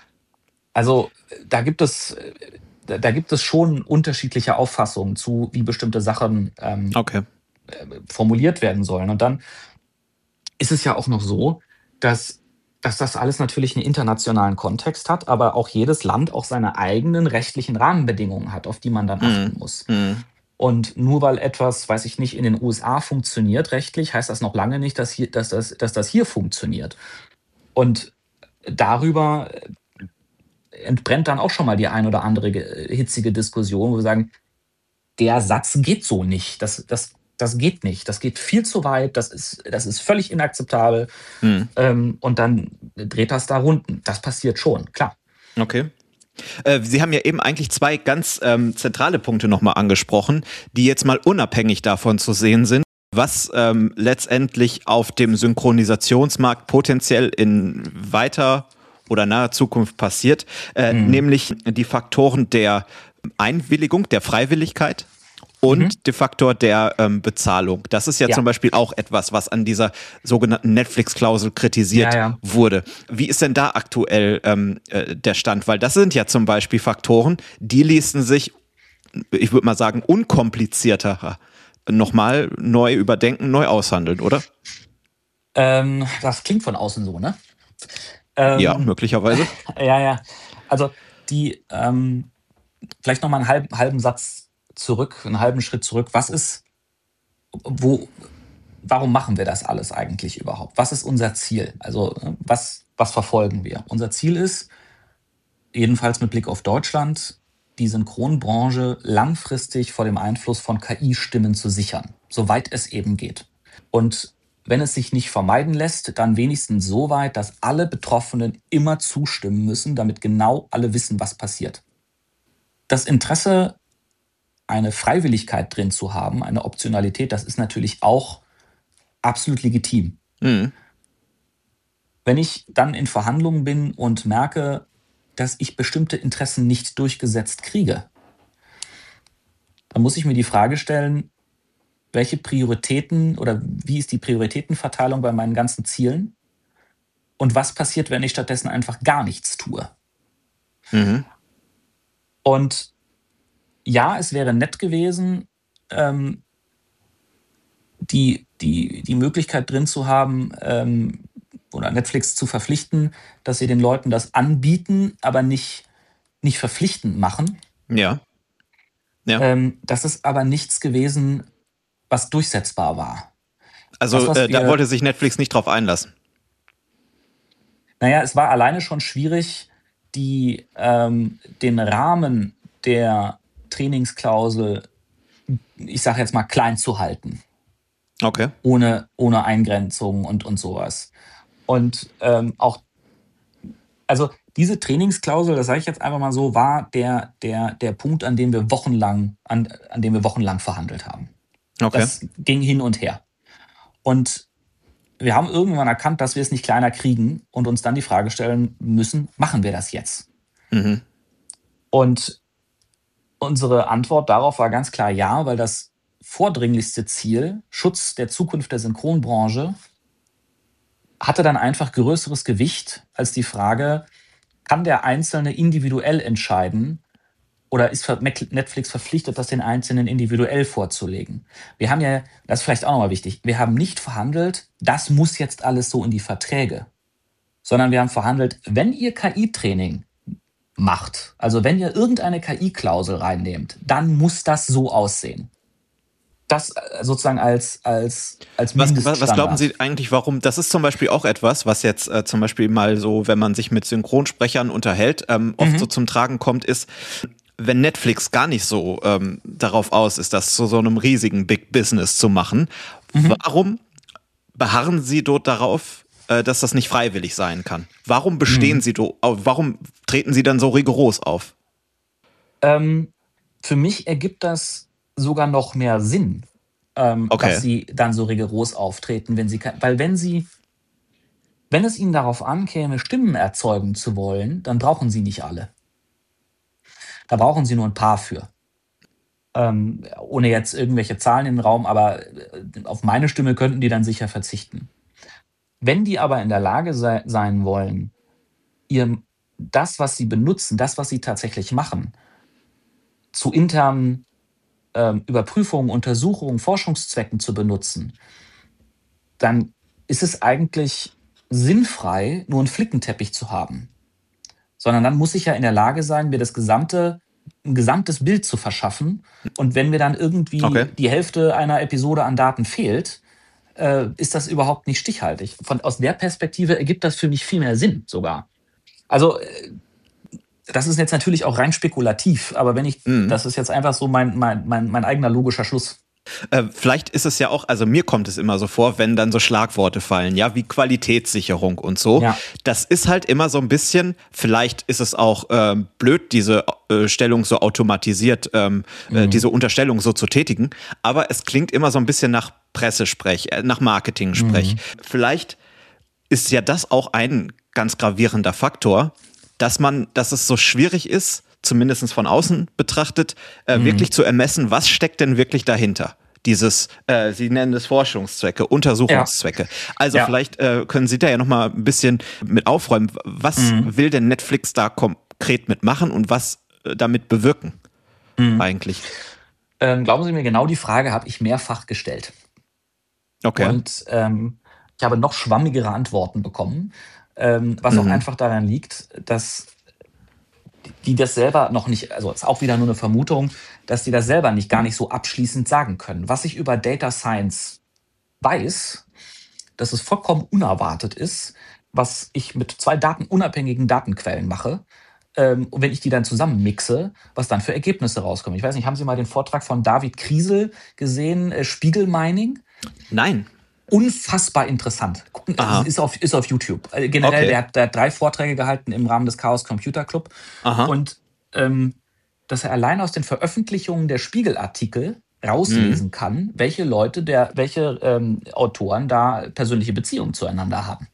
Also äh, da gibt es, äh, da da gibt es schon unterschiedliche Auffassungen zu, wie bestimmte Sachen ähm, Okay. äh, formuliert werden sollen. Und dann ist es ja auch noch so, dass, dass das alles natürlich einen internationalen Kontext hat, aber auch jedes Land auch seine eigenen rechtlichen Rahmenbedingungen hat, auf die man dann achten Mhm. muss. Mhm. Und nur weil etwas, weiß ich nicht, in den U S A funktioniert rechtlich, heißt das noch lange nicht, dass, hier, dass, das, dass das hier funktioniert. Und darüber äh, entbrennt dann auch schon mal die ein oder andere ge- hitzige Diskussion, wo wir sagen, der Satz geht so nicht. Das, das, das geht nicht. Das geht viel zu weit. Das ist, das ist völlig inakzeptabel. Mhm. Ähm, und dann dreht das da runden. Das passiert schon, klar. Okay. Äh, Sie haben ja eben eigentlich zwei ganz ähm, zentrale Punkte nochmal angesprochen, die jetzt mal unabhängig davon zu sehen sind, was ähm, letztendlich auf dem Synchronisationsmarkt potenziell in weiter oder naher Zukunft passiert, äh, Mhm. nämlich die Faktoren der Einwilligung, der Freiwilligkeit und Mhm. de facto der ähm, Bezahlung. Das ist ja, Ja. zum Beispiel auch etwas, was an dieser sogenannten Netflix-Klausel kritisiert Ja, ja. wurde. Wie ist denn da aktuell ähm, äh, der Stand? Weil das sind ja zum Beispiel Faktoren, die ließen sich, ich würde mal sagen, unkomplizierter nochmal neu überdenken, neu aushandeln, oder? Ähm, das klingt von außen so, ne? Ja, Ähm, möglicherweise. ja, ja. Also die, ähm, vielleicht nochmal einen halben, halben Satz zurück, einen halben Schritt zurück. Was ist, wo, warum machen wir das alles eigentlich überhaupt? Was ist unser Ziel? Also äh, was, was verfolgen wir? Unser Ziel ist, jedenfalls mit Blick auf Deutschland, die Synchronbranche langfristig vor dem Einfluss von K I-Stimmen zu sichern, soweit es eben geht. Und wenn es sich nicht vermeiden lässt, dann wenigstens so weit, dass alle Betroffenen immer zustimmen müssen, damit genau alle wissen, was passiert. Das Interesse, eine Freiwilligkeit drin zu haben, eine Optionalität, das ist natürlich auch absolut legitim. Mhm. Wenn ich dann in Verhandlungen bin und merke, dass ich bestimmte Interessen nicht durchgesetzt kriege, dann muss ich mir die Frage stellen, welche Prioritäten oder wie ist die Prioritätenverteilung bei meinen ganzen Zielen und was passiert, wenn ich stattdessen einfach gar nichts tue. Mhm. Und ja, es wäre nett gewesen, ähm, die, die, die Möglichkeit drin zu haben, ähm, oder Netflix zu verpflichten, dass sie den Leuten das anbieten, aber nicht, nicht verpflichtend machen. Ja. Ja. Ähm, das ist aber nichts gewesen, was durchsetzbar war. Also Das, was äh, da wir- wollte sich Netflix nicht drauf einlassen. Naja, es war alleine schon schwierig, die, ähm, den Rahmen der Trainingsklausel, ich sage jetzt mal, klein zu halten, Okay. ohne, ohne Eingrenzung und, und sowas. Und ähm, auch, also diese Trainingsklausel, das sage ich jetzt einfach mal so, war der, der, der Punkt, an dem wir wochenlang, an, an dem wir wochenlang verhandelt haben. Okay. Das ging hin und her. Und wir haben irgendwann erkannt, dass wir es nicht kleiner kriegen und uns dann die Frage stellen müssen, machen wir das jetzt? Mhm. Und unsere Antwort darauf war ganz klar ja, weil das vordringlichste Ziel, Schutz der Zukunft der Synchronbranche, hatte dann einfach größeres Gewicht als die Frage, kann der Einzelne individuell entscheiden oder ist Netflix verpflichtet, das den Einzelnen individuell vorzulegen? Wir haben ja, das ist vielleicht auch nochmal wichtig, wir haben nicht verhandelt, das muss jetzt alles so in die Verträge, sondern wir haben verhandelt, wenn ihr K I-Training macht, also wenn ihr irgendeine K I-Klausel reinnehmt, dann muss das so aussehen. Das sozusagen als, als, als Was, Mindeststandard. was, was glauben Sie eigentlich, warum? Das ist zum Beispiel auch etwas, was jetzt äh, zum Beispiel mal so, wenn man sich mit Synchronsprechern unterhält, ähm, oft Mhm. so zum Tragen kommt, ist, wenn Netflix gar nicht so ähm, darauf aus ist, das zu so einem riesigen Big Business zu machen, Mhm. warum beharren Sie dort darauf, äh, dass das nicht freiwillig sein kann? Warum bestehen Mhm. Sie do, warum treten Sie dann so rigoros auf? Ähm, für mich ergibt das sogar noch mehr Sinn, ähm, Okay. dass sie dann so rigoros auftreten, wenn sie, weil wenn sie, wenn es ihnen darauf ankäme, Stimmen erzeugen zu wollen, dann brauchen sie nicht alle. Da brauchen sie nur ein paar für. Ähm, ohne jetzt irgendwelche Zahlen in den Raum, aber äh, auf meine Stimme könnten die dann sicher verzichten. Wenn die aber in der Lage sei, sein wollen, ihr das, was sie benutzen, das, was sie tatsächlich machen, zu internen ähm, Überprüfungen, Untersuchungen, Forschungszwecken zu benutzen, dann ist es eigentlich sinnfrei, nur einen Flickenteppich zu haben. Sondern dann muss ich ja in der Lage sein, mir das gesamte, ein gesamtes Bild zu verschaffen. Und wenn mir dann irgendwie Okay. die Hälfte einer Episode an Daten fehlt, äh, ist das überhaupt nicht stichhaltig. Von, aus der Perspektive ergibt das für mich viel mehr Sinn sogar. Also äh, das ist jetzt natürlich auch rein spekulativ, aber wenn ich, Mhm. das ist jetzt einfach so mein, mein, mein, mein eigener logischer Schluss. Äh, vielleicht ist es ja auch, also mir kommt es immer so vor, wenn dann so Schlagworte fallen, ja, wie Qualitätssicherung und so. Ja. Das ist halt immer so ein bisschen, vielleicht ist es auch ähm, blöd, diese äh, Stellung so automatisiert, ähm, Mhm. äh, diese Unterstellung so zu tätigen, aber es klingt immer so ein bisschen nach Pressesprech, äh, nach Marketing-Sprech. Mhm. Vielleicht ist ja das auch ein ganz gravierender Faktor, dass man, dass es so schwierig ist, zumindest von außen betrachtet, äh, Mhm. wirklich zu ermessen, was steckt denn wirklich dahinter? Dieses, äh, Sie nennen es Forschungszwecke, Untersuchungszwecke. Also Ja. vielleicht äh, können Sie da ja noch mal ein bisschen mit aufräumen. Was Mhm. will denn Netflix da konkret mitmachen und was äh, damit bewirken Mhm. eigentlich? Ähm, glauben Sie mir, genau die Frage habe ich mehrfach gestellt. Okay. Und ähm, ich habe noch schwammigere Antworten bekommen, ähm, was auch Mhm. einfach daran liegt, dass die das selber noch nicht, also ist auch wieder nur eine Vermutung, dass die das selber nicht gar nicht so abschließend sagen können. Was ich über Data Science weiß, dass es vollkommen unerwartet ist, was ich mit zwei datenunabhängigen Datenquellen mache. Ähm, und wenn ich die dann zusammen mixe, was dann für Ergebnisse rauskommen. Ich weiß nicht, haben Sie mal den Vortrag von David Kriesel gesehen, äh, Spiegelmining? Nein. Unfassbar interessant. Gucken, Aha. ist auf, ist auf YouTube. Äh, Generell, Okay. der, hat, der hat drei Vorträge gehalten im Rahmen des Chaos Computer Club. Aha. Und ähm, dass er allein aus den Veröffentlichungen der Spiegelartikel rauslesen kann, welche Leute, der, welche ähm, Autoren da persönliche Beziehungen zueinander haben.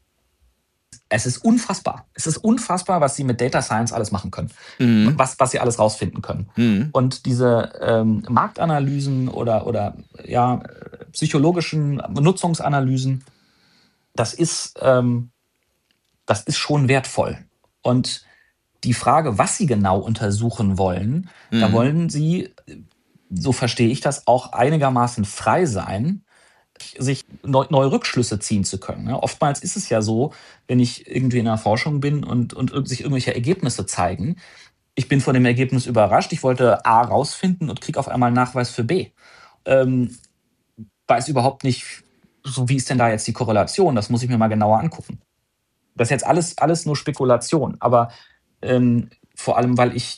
Es ist unfassbar. Es ist unfassbar, was sie mit Data Science alles machen können. Mhm. Was, was sie alles rausfinden können. Mhm. Und diese ähm, Marktanalysen oder, oder ja, psychologischen Nutzungsanalysen, das ist, ähm, das ist schon wertvoll. Und die Frage, was sie genau untersuchen wollen, Mhm. da wollen sie, so verstehe ich das, auch einigermaßen frei sein, sich neu, neue Rückschlüsse ziehen zu können. Ne? Oftmals ist es ja so, wenn ich irgendwie in der Forschung bin und, und irg- sich irgendwelche Ergebnisse zeigen, ich bin von dem Ergebnis überrascht, ich wollte A rausfinden und kriege auf einmal einen Nachweis für B. Ähm, weiß überhaupt nicht, so wie ist denn da jetzt die Korrelation? Das muss ich mir mal genauer angucken. Das ist jetzt alles, alles nur Spekulation, aber ähm, vor allem, weil ich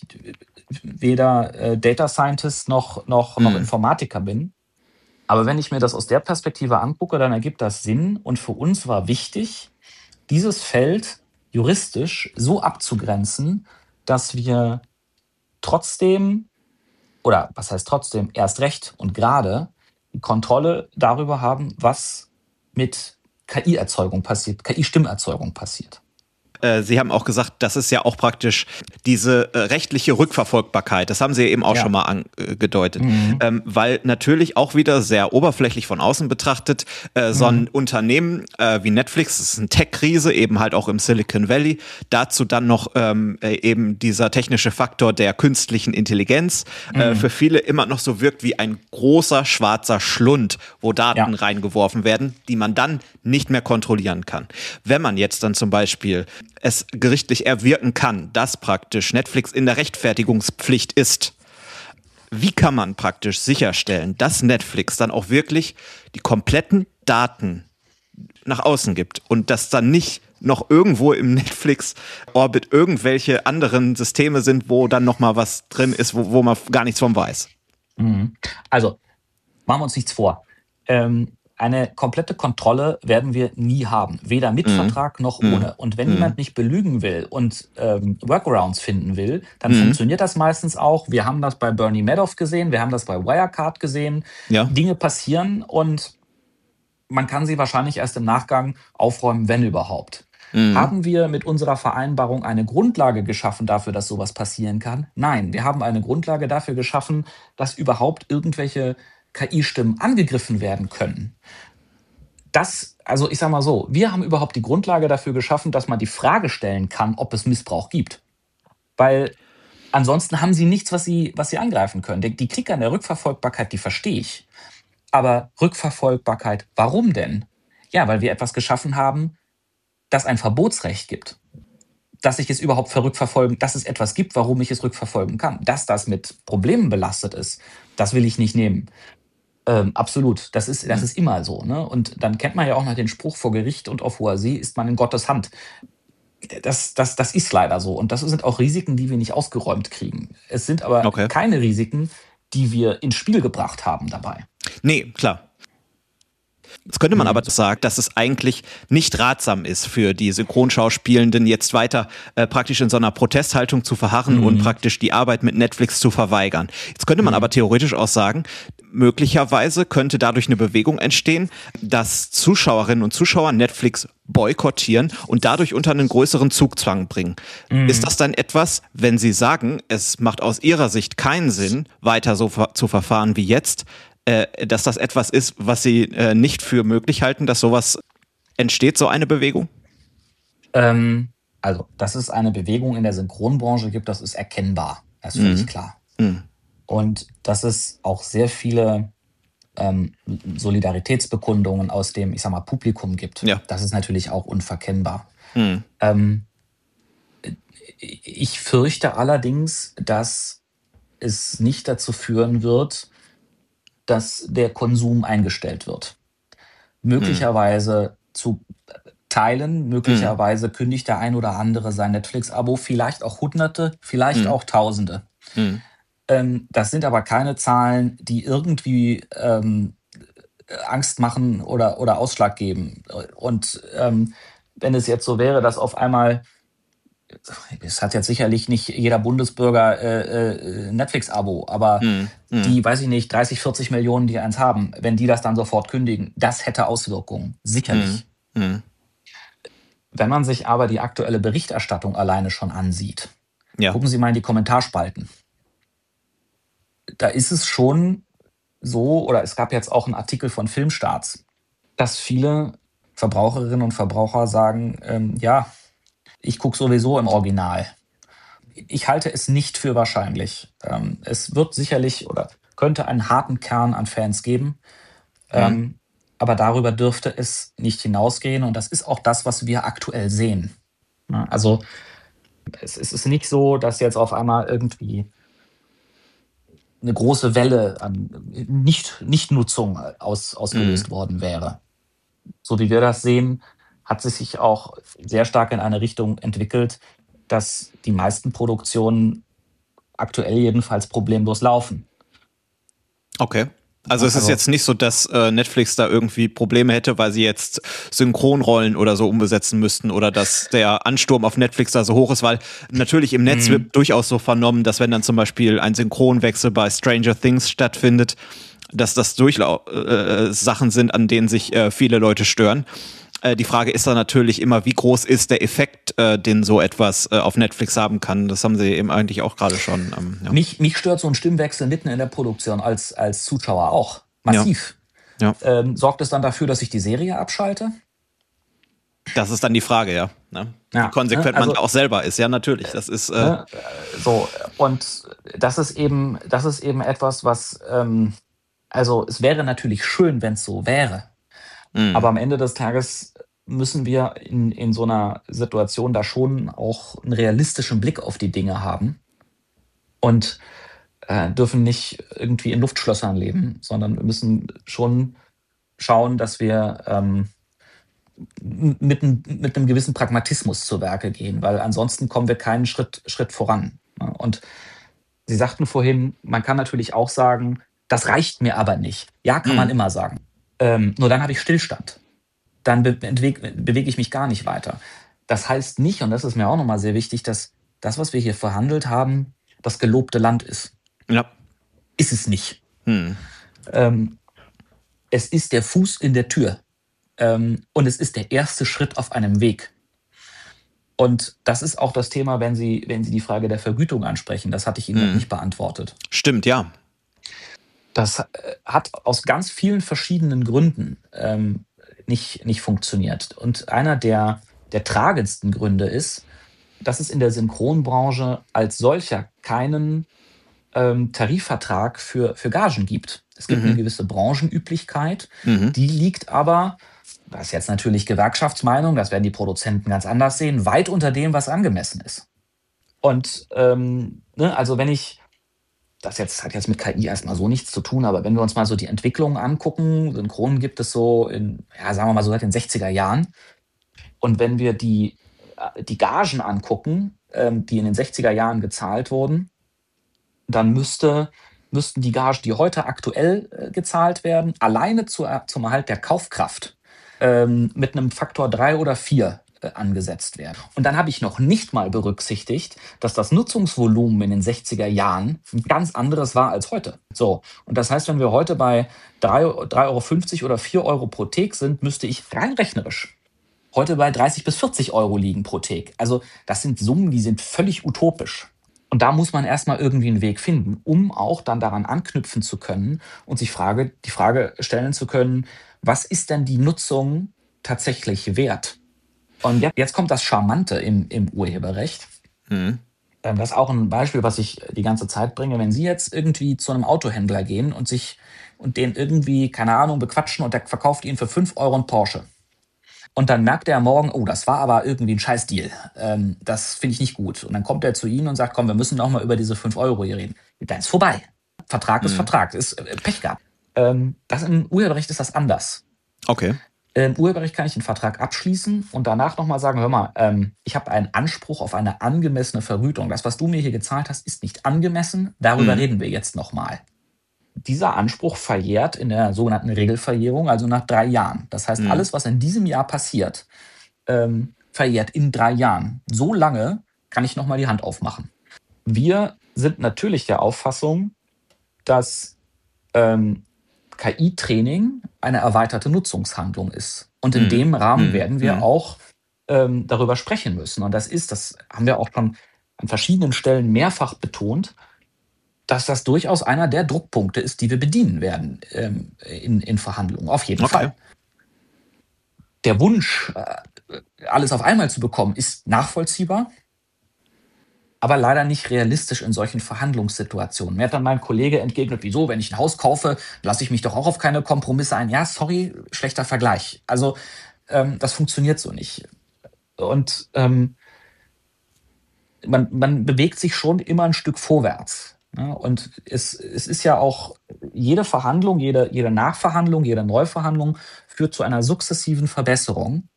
weder äh, Data Scientist noch, noch, noch Mhm. Informatiker bin. Aber wenn ich mir das aus der Perspektive angucke, dann ergibt das Sinn. Und für uns war wichtig, dieses Feld juristisch so abzugrenzen, dass wir trotzdem, oder was heißt trotzdem, erst recht und gerade die Kontrolle darüber haben, was mit K I-Erzeugung passiert, K I-Stimmerzeugung passiert. Äh, Sie haben auch gesagt, das ist ja auch praktisch diese äh, rechtliche Rückverfolgbarkeit. Das haben Sie ja eben auch Ja. schon mal angedeutet. Mhm. Ähm, weil natürlich auch wieder sehr oberflächlich von außen betrachtet, äh, so ein Mhm. Unternehmen äh, wie Netflix, das ist eine Tech-Krise, eben halt auch im Silicon Valley. Dazu dann noch ähm, äh, eben dieser technische Faktor der künstlichen Intelligenz. Äh, Mhm. für viele immer noch so wirkt wie ein großer schwarzer Schlund, wo Daten Ja. reingeworfen werden, die man dann nicht mehr kontrollieren kann. Wenn man jetzt dann zum Beispiel es gerichtlich erwirken kann, dass praktisch Netflix in der Rechtfertigungspflicht ist, wie kann man praktisch sicherstellen, dass Netflix dann auch wirklich die kompletten Daten nach außen gibt und dass dann nicht noch irgendwo im Netflix-Orbit irgendwelche anderen Systeme sind, wo dann noch mal was drin ist, wo, wo man gar nichts von weiß? Mhm. Also, machen wir uns nichts vor. Ähm, eine komplette Kontrolle werden wir nie haben. Weder mit Mhm. Vertrag noch Mhm. ohne. Und wenn Mhm. jemand nicht belügen will und ähm, Workarounds finden will, dann Mhm. funktioniert das meistens auch. Wir haben das bei Bernie Madoff gesehen, wir haben das bei Wirecard gesehen. Ja. Dinge passieren und man kann sie wahrscheinlich erst im Nachgang aufräumen, wenn überhaupt. Mhm. Haben wir mit unserer Vereinbarung eine Grundlage geschaffen dafür, dass sowas passieren kann? Nein, wir haben eine Grundlage dafür geschaffen, dass überhaupt irgendwelche K I-Stimmen angegriffen werden können. Das, also ich sag mal so, wir haben überhaupt die Grundlage dafür geschaffen, dass man die Frage stellen kann, ob es Missbrauch gibt. Weil ansonsten haben sie nichts, was sie, was sie angreifen können. Die, die Kritik an der Rückverfolgbarkeit, die verstehe ich. Aber Rückverfolgbarkeit, warum denn? Ja, weil wir etwas geschaffen haben, das ein Verbotsrecht gibt. Dass ich es überhaupt verrückverfolgen, dass es etwas gibt, warum ich es rückverfolgen kann. Dass das mit Problemen belastet ist, das will ich nicht nehmen. Ähm, absolut, das ist, das ist immer so. Ne? Und dann kennt man ja auch noch den Spruch, vor Gericht und auf hoher See ist man in Gottes Hand. Das, das, das ist leider so. Und das sind auch Risiken, die wir nicht ausgeräumt kriegen. Es sind aber Okay. keine Risiken, die wir ins Spiel gebracht haben dabei. Nee, klar. Jetzt könnte man aber sagen, dass es eigentlich nicht ratsam ist für die Synchronschauspielenden, jetzt weiter äh, praktisch in so einer Protesthaltung zu verharren mhm. und praktisch die Arbeit mit Netflix zu verweigern. Jetzt könnte man mhm. aber theoretisch auch sagen, möglicherweise könnte dadurch eine Bewegung entstehen, dass Zuschauerinnen und Zuschauer Netflix boykottieren und dadurch unter einen größeren Zugzwang bringen. Mhm. Ist das dann etwas, wenn Sie sagen, es macht aus Ihrer Sicht keinen Sinn, weiter so ver- zu verfahren wie jetzt, Äh, dass das etwas ist, was Sie äh, nicht für möglich halten, dass sowas entsteht, so eine Bewegung? Ähm, also, dass es eine Bewegung in der Synchronbranche gibt, das ist erkennbar. Das ist völlig mhm. klar. Mhm. Und dass es auch sehr viele ähm, Solidaritätsbekundungen aus dem, ich sag mal, Publikum gibt, ja. Das ist natürlich auch unverkennbar. Mhm. Ähm, ich fürchte allerdings, dass es nicht dazu führen wird, dass der Konsum eingestellt wird. Möglicherweise hm. zu teilen, möglicherweise hm. kündigt der ein oder andere sein Netflix-Abo, vielleicht auch Hunderte, vielleicht hm. auch Tausende. Hm. Ähm, das sind aber keine Zahlen, die irgendwie ähm, Angst machen oder, oder Ausschlag geben. Und ähm, wenn es jetzt so wäre, dass auf einmal, es hat jetzt sicherlich nicht jeder Bundesbürger äh, äh, Netflix-Abo, aber mm, mm. die, weiß ich nicht, dreißig, vierzig Millionen, die eins haben, wenn die das dann sofort kündigen, das hätte Auswirkungen, sicherlich. Mm, mm. Wenn man sich aber die aktuelle Berichterstattung alleine schon ansieht, ja. Gucken Sie mal in die Kommentarspalten. Da ist es schon so, oder es gab jetzt auch einen Artikel von Filmstarts, dass viele Verbraucherinnen und Verbraucher sagen, ähm, ja, ich gucke sowieso im Original. Ich halte es nicht für wahrscheinlich. Ähm, es wird sicherlich oder könnte einen harten Kern an Fans geben, mhm. ähm, aber darüber dürfte es nicht hinausgehen. Und das ist auch das, was wir aktuell sehen. Ja, also es, es ist nicht so, dass jetzt auf einmal irgendwie eine große Welle an Nicht- Nichtnutzung aus, ausgelöst mhm. worden wäre. So wie wir das sehen, hat es sich auch sehr stark in eine Richtung entwickelt, dass die meisten Produktionen aktuell jedenfalls problemlos laufen. Okay. Also es ist jetzt nicht so, dass äh, Netflix da irgendwie Probleme hätte, weil sie jetzt Synchronrollen oder so umbesetzen müssten oder dass der Ansturm auf Netflix da so hoch ist, weil natürlich im Netz mhm. wird durchaus so vernommen, dass wenn dann zum Beispiel ein Synchronwechsel bei Stranger Things stattfindet, dass das durchaus äh, Sachen sind, an denen sich äh, viele Leute stören. Äh, die Frage ist dann natürlich immer, wie groß ist der Effekt, äh, den so etwas äh, auf Netflix haben kann. Das haben sie eben eigentlich auch gerade schon. Ähm, ja. mich, mich stört so ein Stimmwechsel mitten in der Produktion als, als Zuschauer auch. Massiv. Ja. Ja. Ähm, sorgt es dann dafür, dass ich die Serie abschalte? Das ist dann die Frage, ja. Ne? Ja, wie konsequent also, man auch selber ist. Ja, natürlich. Das ist äh ne, so. Und das ist eben, das ist eben etwas, was ähm, also es wäre natürlich schön, wenn es so wäre. Mhm. Aber am Ende des Tages müssen wir in, in so einer Situation da schon auch einen realistischen Blick auf die Dinge haben und äh, dürfen nicht irgendwie in Luftschlössern leben, sondern wir müssen schon schauen, dass wir ähm, mit, mit einem gewissen Pragmatismus zu Werke gehen, weil ansonsten kommen wir keinen Schritt, Schritt voran. Und Sie sagten vorhin, man kann natürlich auch sagen, das reicht mir aber nicht. Ja, kann mhm. man immer sagen. Ähm, nur dann habe ich Stillstand. Dann be- bewege beweg ich mich gar nicht weiter. Das heißt nicht, und das ist mir auch nochmal sehr wichtig, dass das, was wir hier verhandelt haben, das gelobte Land ist. Ja. Ist es nicht. Mhm. Ähm, es ist der Fuß in der Tür. Ähm, und es ist der erste Schritt auf einem Weg. Und das ist auch das Thema, wenn Sie, wenn Sie die Frage der Vergütung ansprechen. Das hatte ich Ihnen mhm. noch nicht beantwortet. Stimmt, ja. Das hat aus ganz vielen verschiedenen Gründen ähm, nicht, nicht funktioniert. Und einer der, der tragendsten Gründe ist, dass es in der Synchronbranche als solcher keinen ähm, Tarifvertrag für, für Gagen gibt. Es gibt Mhm. eine gewisse Branchenüblichkeit, Mhm. die liegt aber, das ist jetzt natürlich Gewerkschaftsmeinung, das werden die Produzenten ganz anders sehen, weit unter dem, was angemessen ist. Und ähm, ne, also wenn ich, das jetzt hat jetzt mit K I erstmal so nichts zu tun, aber wenn wir uns mal so die Entwicklungen angucken, Synchron gibt es so in, ja, sagen wir mal so seit den sechziger Jahren. Und wenn wir die, äh, die Gagen angucken, ähm, die in den sechziger Jahren gezahlt wurden, dann müsste, müssten die Gagen, die heute aktuell äh, gezahlt werden, alleine zu, zum Erhalt der Kaufkraft ähm, mit einem Faktor drei oder vier äh, angesetzt werden. Und dann habe ich noch nicht mal berücksichtigt, dass das Nutzungsvolumen in den sechziger Jahren ein ganz anderes war als heute. So, und das heißt, wenn wir heute bei drei Euro fünfzig oder vier Euro pro Thek sind, müsste ich rein rechnerisch heute bei dreißig bis vierzig Euro liegen pro Thek. Also das sind Summen, die sind völlig utopisch. Und da muss man erstmal irgendwie einen Weg finden, um auch dann daran anknüpfen zu können und sich Frage, die Frage stellen zu können, was ist denn die Nutzung tatsächlich wert? Und jetzt, jetzt kommt das Charmante im, im Urheberrecht. Mhm. Das ist auch ein Beispiel, was ich die ganze Zeit bringe. Wenn Sie jetzt irgendwie zu einem Autohändler gehen und sich und den irgendwie, keine Ahnung, bequatschen und der verkauft Ihnen für fünf Euro einen Porsche. Und dann merkt er morgen, oh, das war aber irgendwie ein Scheißdeal. Ähm, das finde ich nicht gut. Und dann kommt er zu Ihnen und sagt, komm, wir müssen noch mal über diese fünf Euro hier reden. Dann ist vorbei. Vertrag ist Mhm. Vertrag, ist äh, Pech gehabt. Ähm, das im Urheberrecht ist das anders. Okay. Im Urheberrecht kann ich den Vertrag abschließen und danach nochmal sagen, hör mal, ähm, ich habe einen Anspruch auf eine angemessene Vergütung. Das, was du mir hier gezahlt hast, ist nicht angemessen. Darüber Mhm. reden wir jetzt nochmal. Dieser Anspruch verjährt in der sogenannten Regelverjährung, also nach drei Jahren. Das heißt, Mhm. alles, was in diesem Jahr passiert, ähm, verjährt in drei Jahren. So lange kann ich nochmal die Hand aufmachen. Wir sind natürlich der Auffassung, dass ähm, K I-Training eine erweiterte Nutzungshandlung ist. Und in Mhm. dem Rahmen Mhm. werden wir Mhm. auch ähm, darüber sprechen müssen. Und das ist, das haben wir auch schon an verschiedenen Stellen mehrfach betont, dass das durchaus einer der Druckpunkte ist, die wir bedienen werden ähm, in, in Verhandlungen. Auf jeden Okay. Fall. Der Wunsch, äh, alles auf einmal zu bekommen, ist nachvollziehbar, aber leider nicht realistisch in solchen Verhandlungssituationen. Mir hat dann mein Kollege entgegnet, wieso, wenn ich ein Haus kaufe, lasse ich mich doch auch auf keine Kompromisse ein. Ja, sorry, schlechter Vergleich. Also ähm, das funktioniert so nicht. Und ähm, man, man bewegt sich schon immer ein Stück vorwärts. Ja, und es, es ist ja auch, jede Verhandlung, jede, jede Nachverhandlung, jede Neuverhandlung führt zu einer sukzessiven Verbesserung.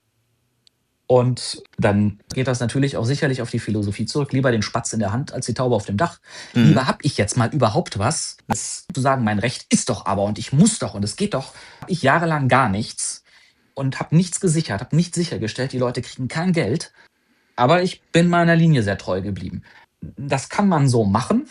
Und dann geht das natürlich auch sicherlich auf die Philosophie zurück. Lieber den Spatz in der Hand als die Taube auf dem Dach. Mhm. Lieber habe ich jetzt mal überhaupt was, als zu sagen, mein Recht ist doch aber und ich muss doch und es geht doch. Habe ich jahrelang gar nichts und habe nichts gesichert, habe nichts sichergestellt. Die Leute kriegen kein Geld. Aber ich bin meiner Linie sehr treu geblieben. Das kann man so machen.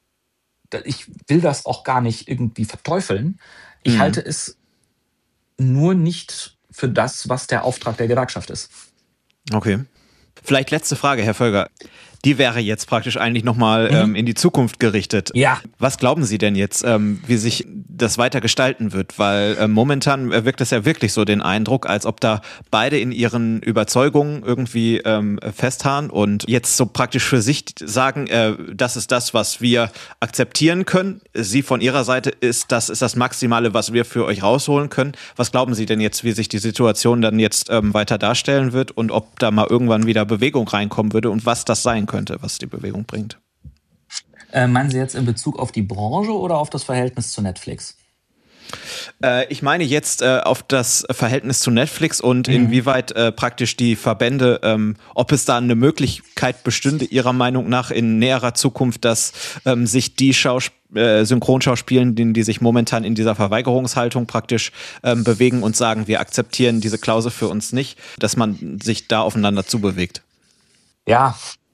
Ich will das auch gar nicht irgendwie verteufeln. Ich Mhm. halte es nur nicht für das, was der Auftrag der Gewerkschaft ist. Okay. Vielleicht letzte Frage, Herr Völger. Die wäre jetzt praktisch eigentlich nochmal Mhm. ähm, in die Zukunft gerichtet. Ja. Was glauben Sie denn jetzt, ähm, wie sich das weiter gestalten wird? Weil ähm, momentan wirkt es ja wirklich so den Eindruck, als ob da beide in ihren Überzeugungen irgendwie ähm, festharren und jetzt so praktisch für sich sagen, äh, das ist das, was wir akzeptieren können. Sie von Ihrer Seite ist das ist das Maximale, was wir für euch rausholen können. Was glauben Sie denn jetzt, wie sich die Situation dann jetzt ähm, weiter darstellen wird und ob da mal irgendwann wieder Bewegung reinkommen würde und was das sein könnte, was die Bewegung bringt? Äh, meinen Sie jetzt in Bezug auf die Branche oder auf das Verhältnis zu Netflix? Äh, ich meine jetzt äh, auf das Verhältnis zu Netflix und mhm. inwieweit äh, praktisch die Verbände, ähm, ob es da eine Möglichkeit bestünde, Ihrer Meinung nach in näherer Zukunft, dass ähm, sich die Schaus- äh, Synchronschauspielen, die, die sich momentan in dieser Verweigerungshaltung praktisch ähm, bewegen und sagen, wir akzeptieren diese Klausel für uns nicht, dass man sich da aufeinander zubewegt. Ja,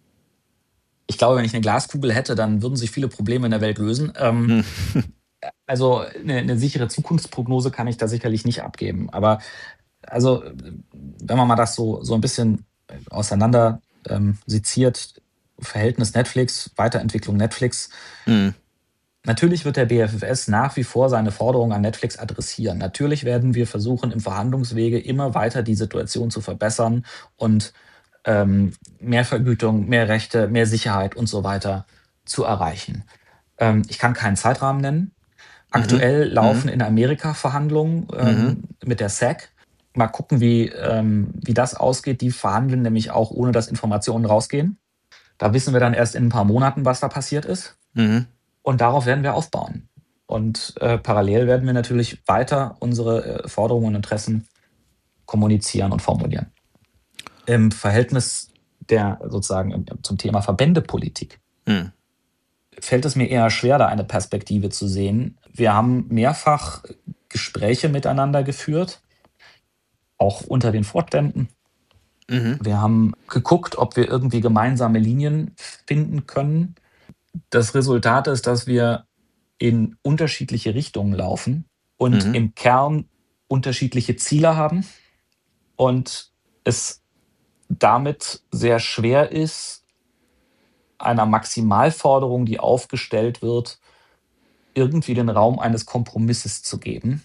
ich glaube, wenn ich eine Glaskugel hätte, dann würden sich viele Probleme in der Welt lösen. Ähm, hm. Also eine, eine sichere Zukunftsprognose kann ich da sicherlich nicht abgeben. Aber also, wenn man mal das so, so ein bisschen auseinander ähm, seziert, Verhältnis Netflix, Weiterentwicklung Netflix, hm. Natürlich wird der B F F S nach wie vor seine Forderungen an Netflix adressieren. Natürlich werden wir versuchen, im Verhandlungswege immer weiter die Situation zu verbessern und ähm, mehr Vergütung, mehr Rechte, mehr Sicherheit und so weiter zu erreichen. Ähm, ich kann keinen Zeitrahmen nennen. Aktuell Mhm. laufen in Amerika Verhandlungen ähm, Mhm. mit der S A C. Mal gucken, wie, ähm, wie das ausgeht. Die verhandeln nämlich auch, ohne dass Informationen rausgehen. Da wissen wir dann erst in ein paar Monaten, was da passiert ist. Mhm. Und darauf werden wir aufbauen. Und äh, parallel werden wir natürlich weiter unsere äh, Forderungen und Interessen kommunizieren und formulieren. Im Verhältnis der sozusagen im, zum Thema Verbändepolitik Mhm. fällt es mir eher schwer, da eine Perspektive zu sehen. Wir haben mehrfach Gespräche miteinander geführt, auch unter den Vorständen. Mhm. Wir haben geguckt, ob wir irgendwie gemeinsame Linien finden können. Das Resultat ist, dass wir in unterschiedliche Richtungen laufen und Mhm. im Kern unterschiedliche Ziele haben und es damit sehr schwer ist, einer Maximalforderung, die aufgestellt wird, irgendwie den Raum eines Kompromisses zu geben.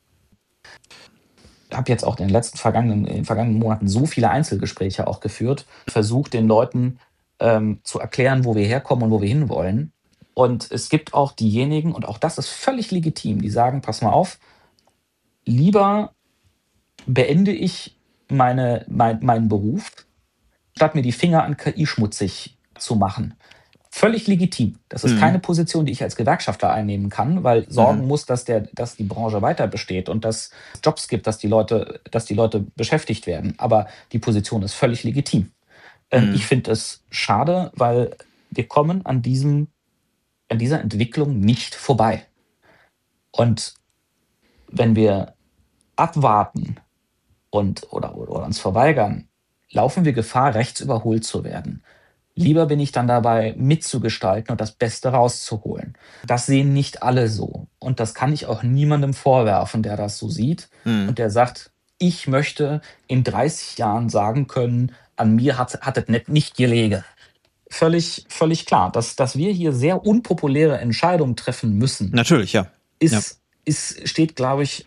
Ich habe jetzt auch in den letzten vergangenen, in den vergangenen Monaten so viele Einzelgespräche auch geführt, versucht den Leuten ähm, zu erklären, wo wir herkommen und wo wir hinwollen. Und es gibt auch diejenigen, und auch das ist völlig legitim, die sagen, pass mal auf, lieber beende ich meine, mein, meinen Beruf, statt mir die Finger an K I schmutzig zu machen. Völlig legitim. Das ist Mhm. keine Position, die ich als Gewerkschafter einnehmen kann, weil sorgen Mhm. muss, dass, der, dass die Branche weiter besteht und dass es Jobs gibt, dass die Leute, dass die Leute beschäftigt werden. Aber die Position ist völlig legitim. Ähm, Mhm. Ich finde es schade, weil wir kommen an, diesem, an dieser Entwicklung nicht vorbei. Und wenn wir abwarten und, oder, oder uns verweigern, laufen wir Gefahr, rechts überholt zu werden. Lieber bin ich dann dabei, mitzugestalten und das Beste rauszuholen. Das sehen nicht alle so. Und das kann ich auch niemandem vorwerfen, der das so sieht Mhm. und der sagt, ich möchte in dreißig Jahren sagen können, an mir hat, hat es nicht, nicht gelegen. Völlig, völlig klar, dass, dass wir hier sehr unpopuläre Entscheidungen treffen müssen, Natürlich, ja. Ja. ist, ist, steht, glaube ich,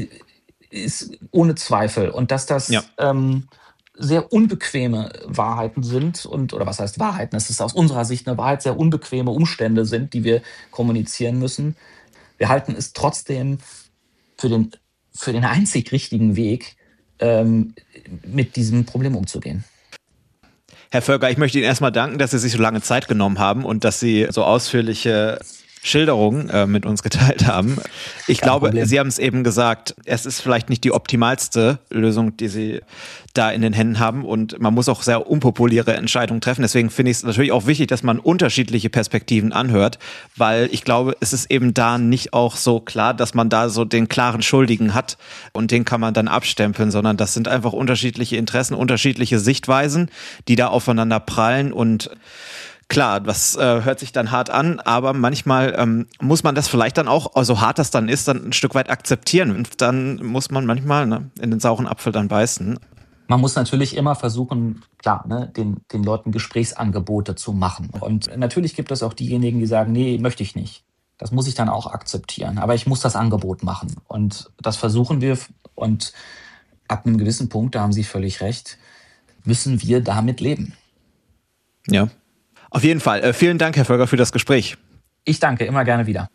ist ohne Zweifel. Und dass das Ja. ähm, sehr unbequeme Wahrheiten sind und, oder was heißt Wahrheiten? Es ist aus unserer Sicht eine Wahrheit, sehr unbequeme Umstände sind, die wir kommunizieren müssen. Wir halten es trotzdem für den, für den einzig richtigen Weg, ähm, mit diesem Problem umzugehen. Herr Völker, ich möchte Ihnen erstmal danken, dass Sie sich so lange Zeit genommen haben und dass Sie so ausführliche Schilderungen äh, mit uns geteilt haben. Ich Kein glaube, Problem. Sie haben es eben gesagt, es ist vielleicht nicht die optimalste Lösung, die Sie da in den Händen haben und man muss auch sehr unpopuläre Entscheidungen treffen. Deswegen finde ich es natürlich auch wichtig, dass man unterschiedliche Perspektiven anhört, weil ich glaube, es ist eben da nicht auch so klar, dass man da so den klaren Schuldigen hat und den kann man dann abstempeln, sondern das sind einfach unterschiedliche Interessen, unterschiedliche Sichtweisen, die da aufeinander prallen und klar, das äh, hört sich dann hart an, aber manchmal ähm, muss man das vielleicht dann auch, so hart das dann ist, dann ein Stück weit akzeptieren. Und dann muss man manchmal ne, in den sauren Apfel dann beißen. Man muss natürlich immer versuchen, klar, ne, den, den Leuten Gesprächsangebote zu machen. Und natürlich gibt es auch diejenigen, die sagen, nee, möchte ich nicht. Das muss ich dann auch akzeptieren. Aber ich muss das Angebot machen. Und das versuchen wir. Und ab einem gewissen Punkt, da haben Sie völlig recht, müssen wir damit leben. Ja. Auf jeden Fall. Äh, vielen Dank, Herr Völker, für das Gespräch. Ich danke, immer gerne wieder.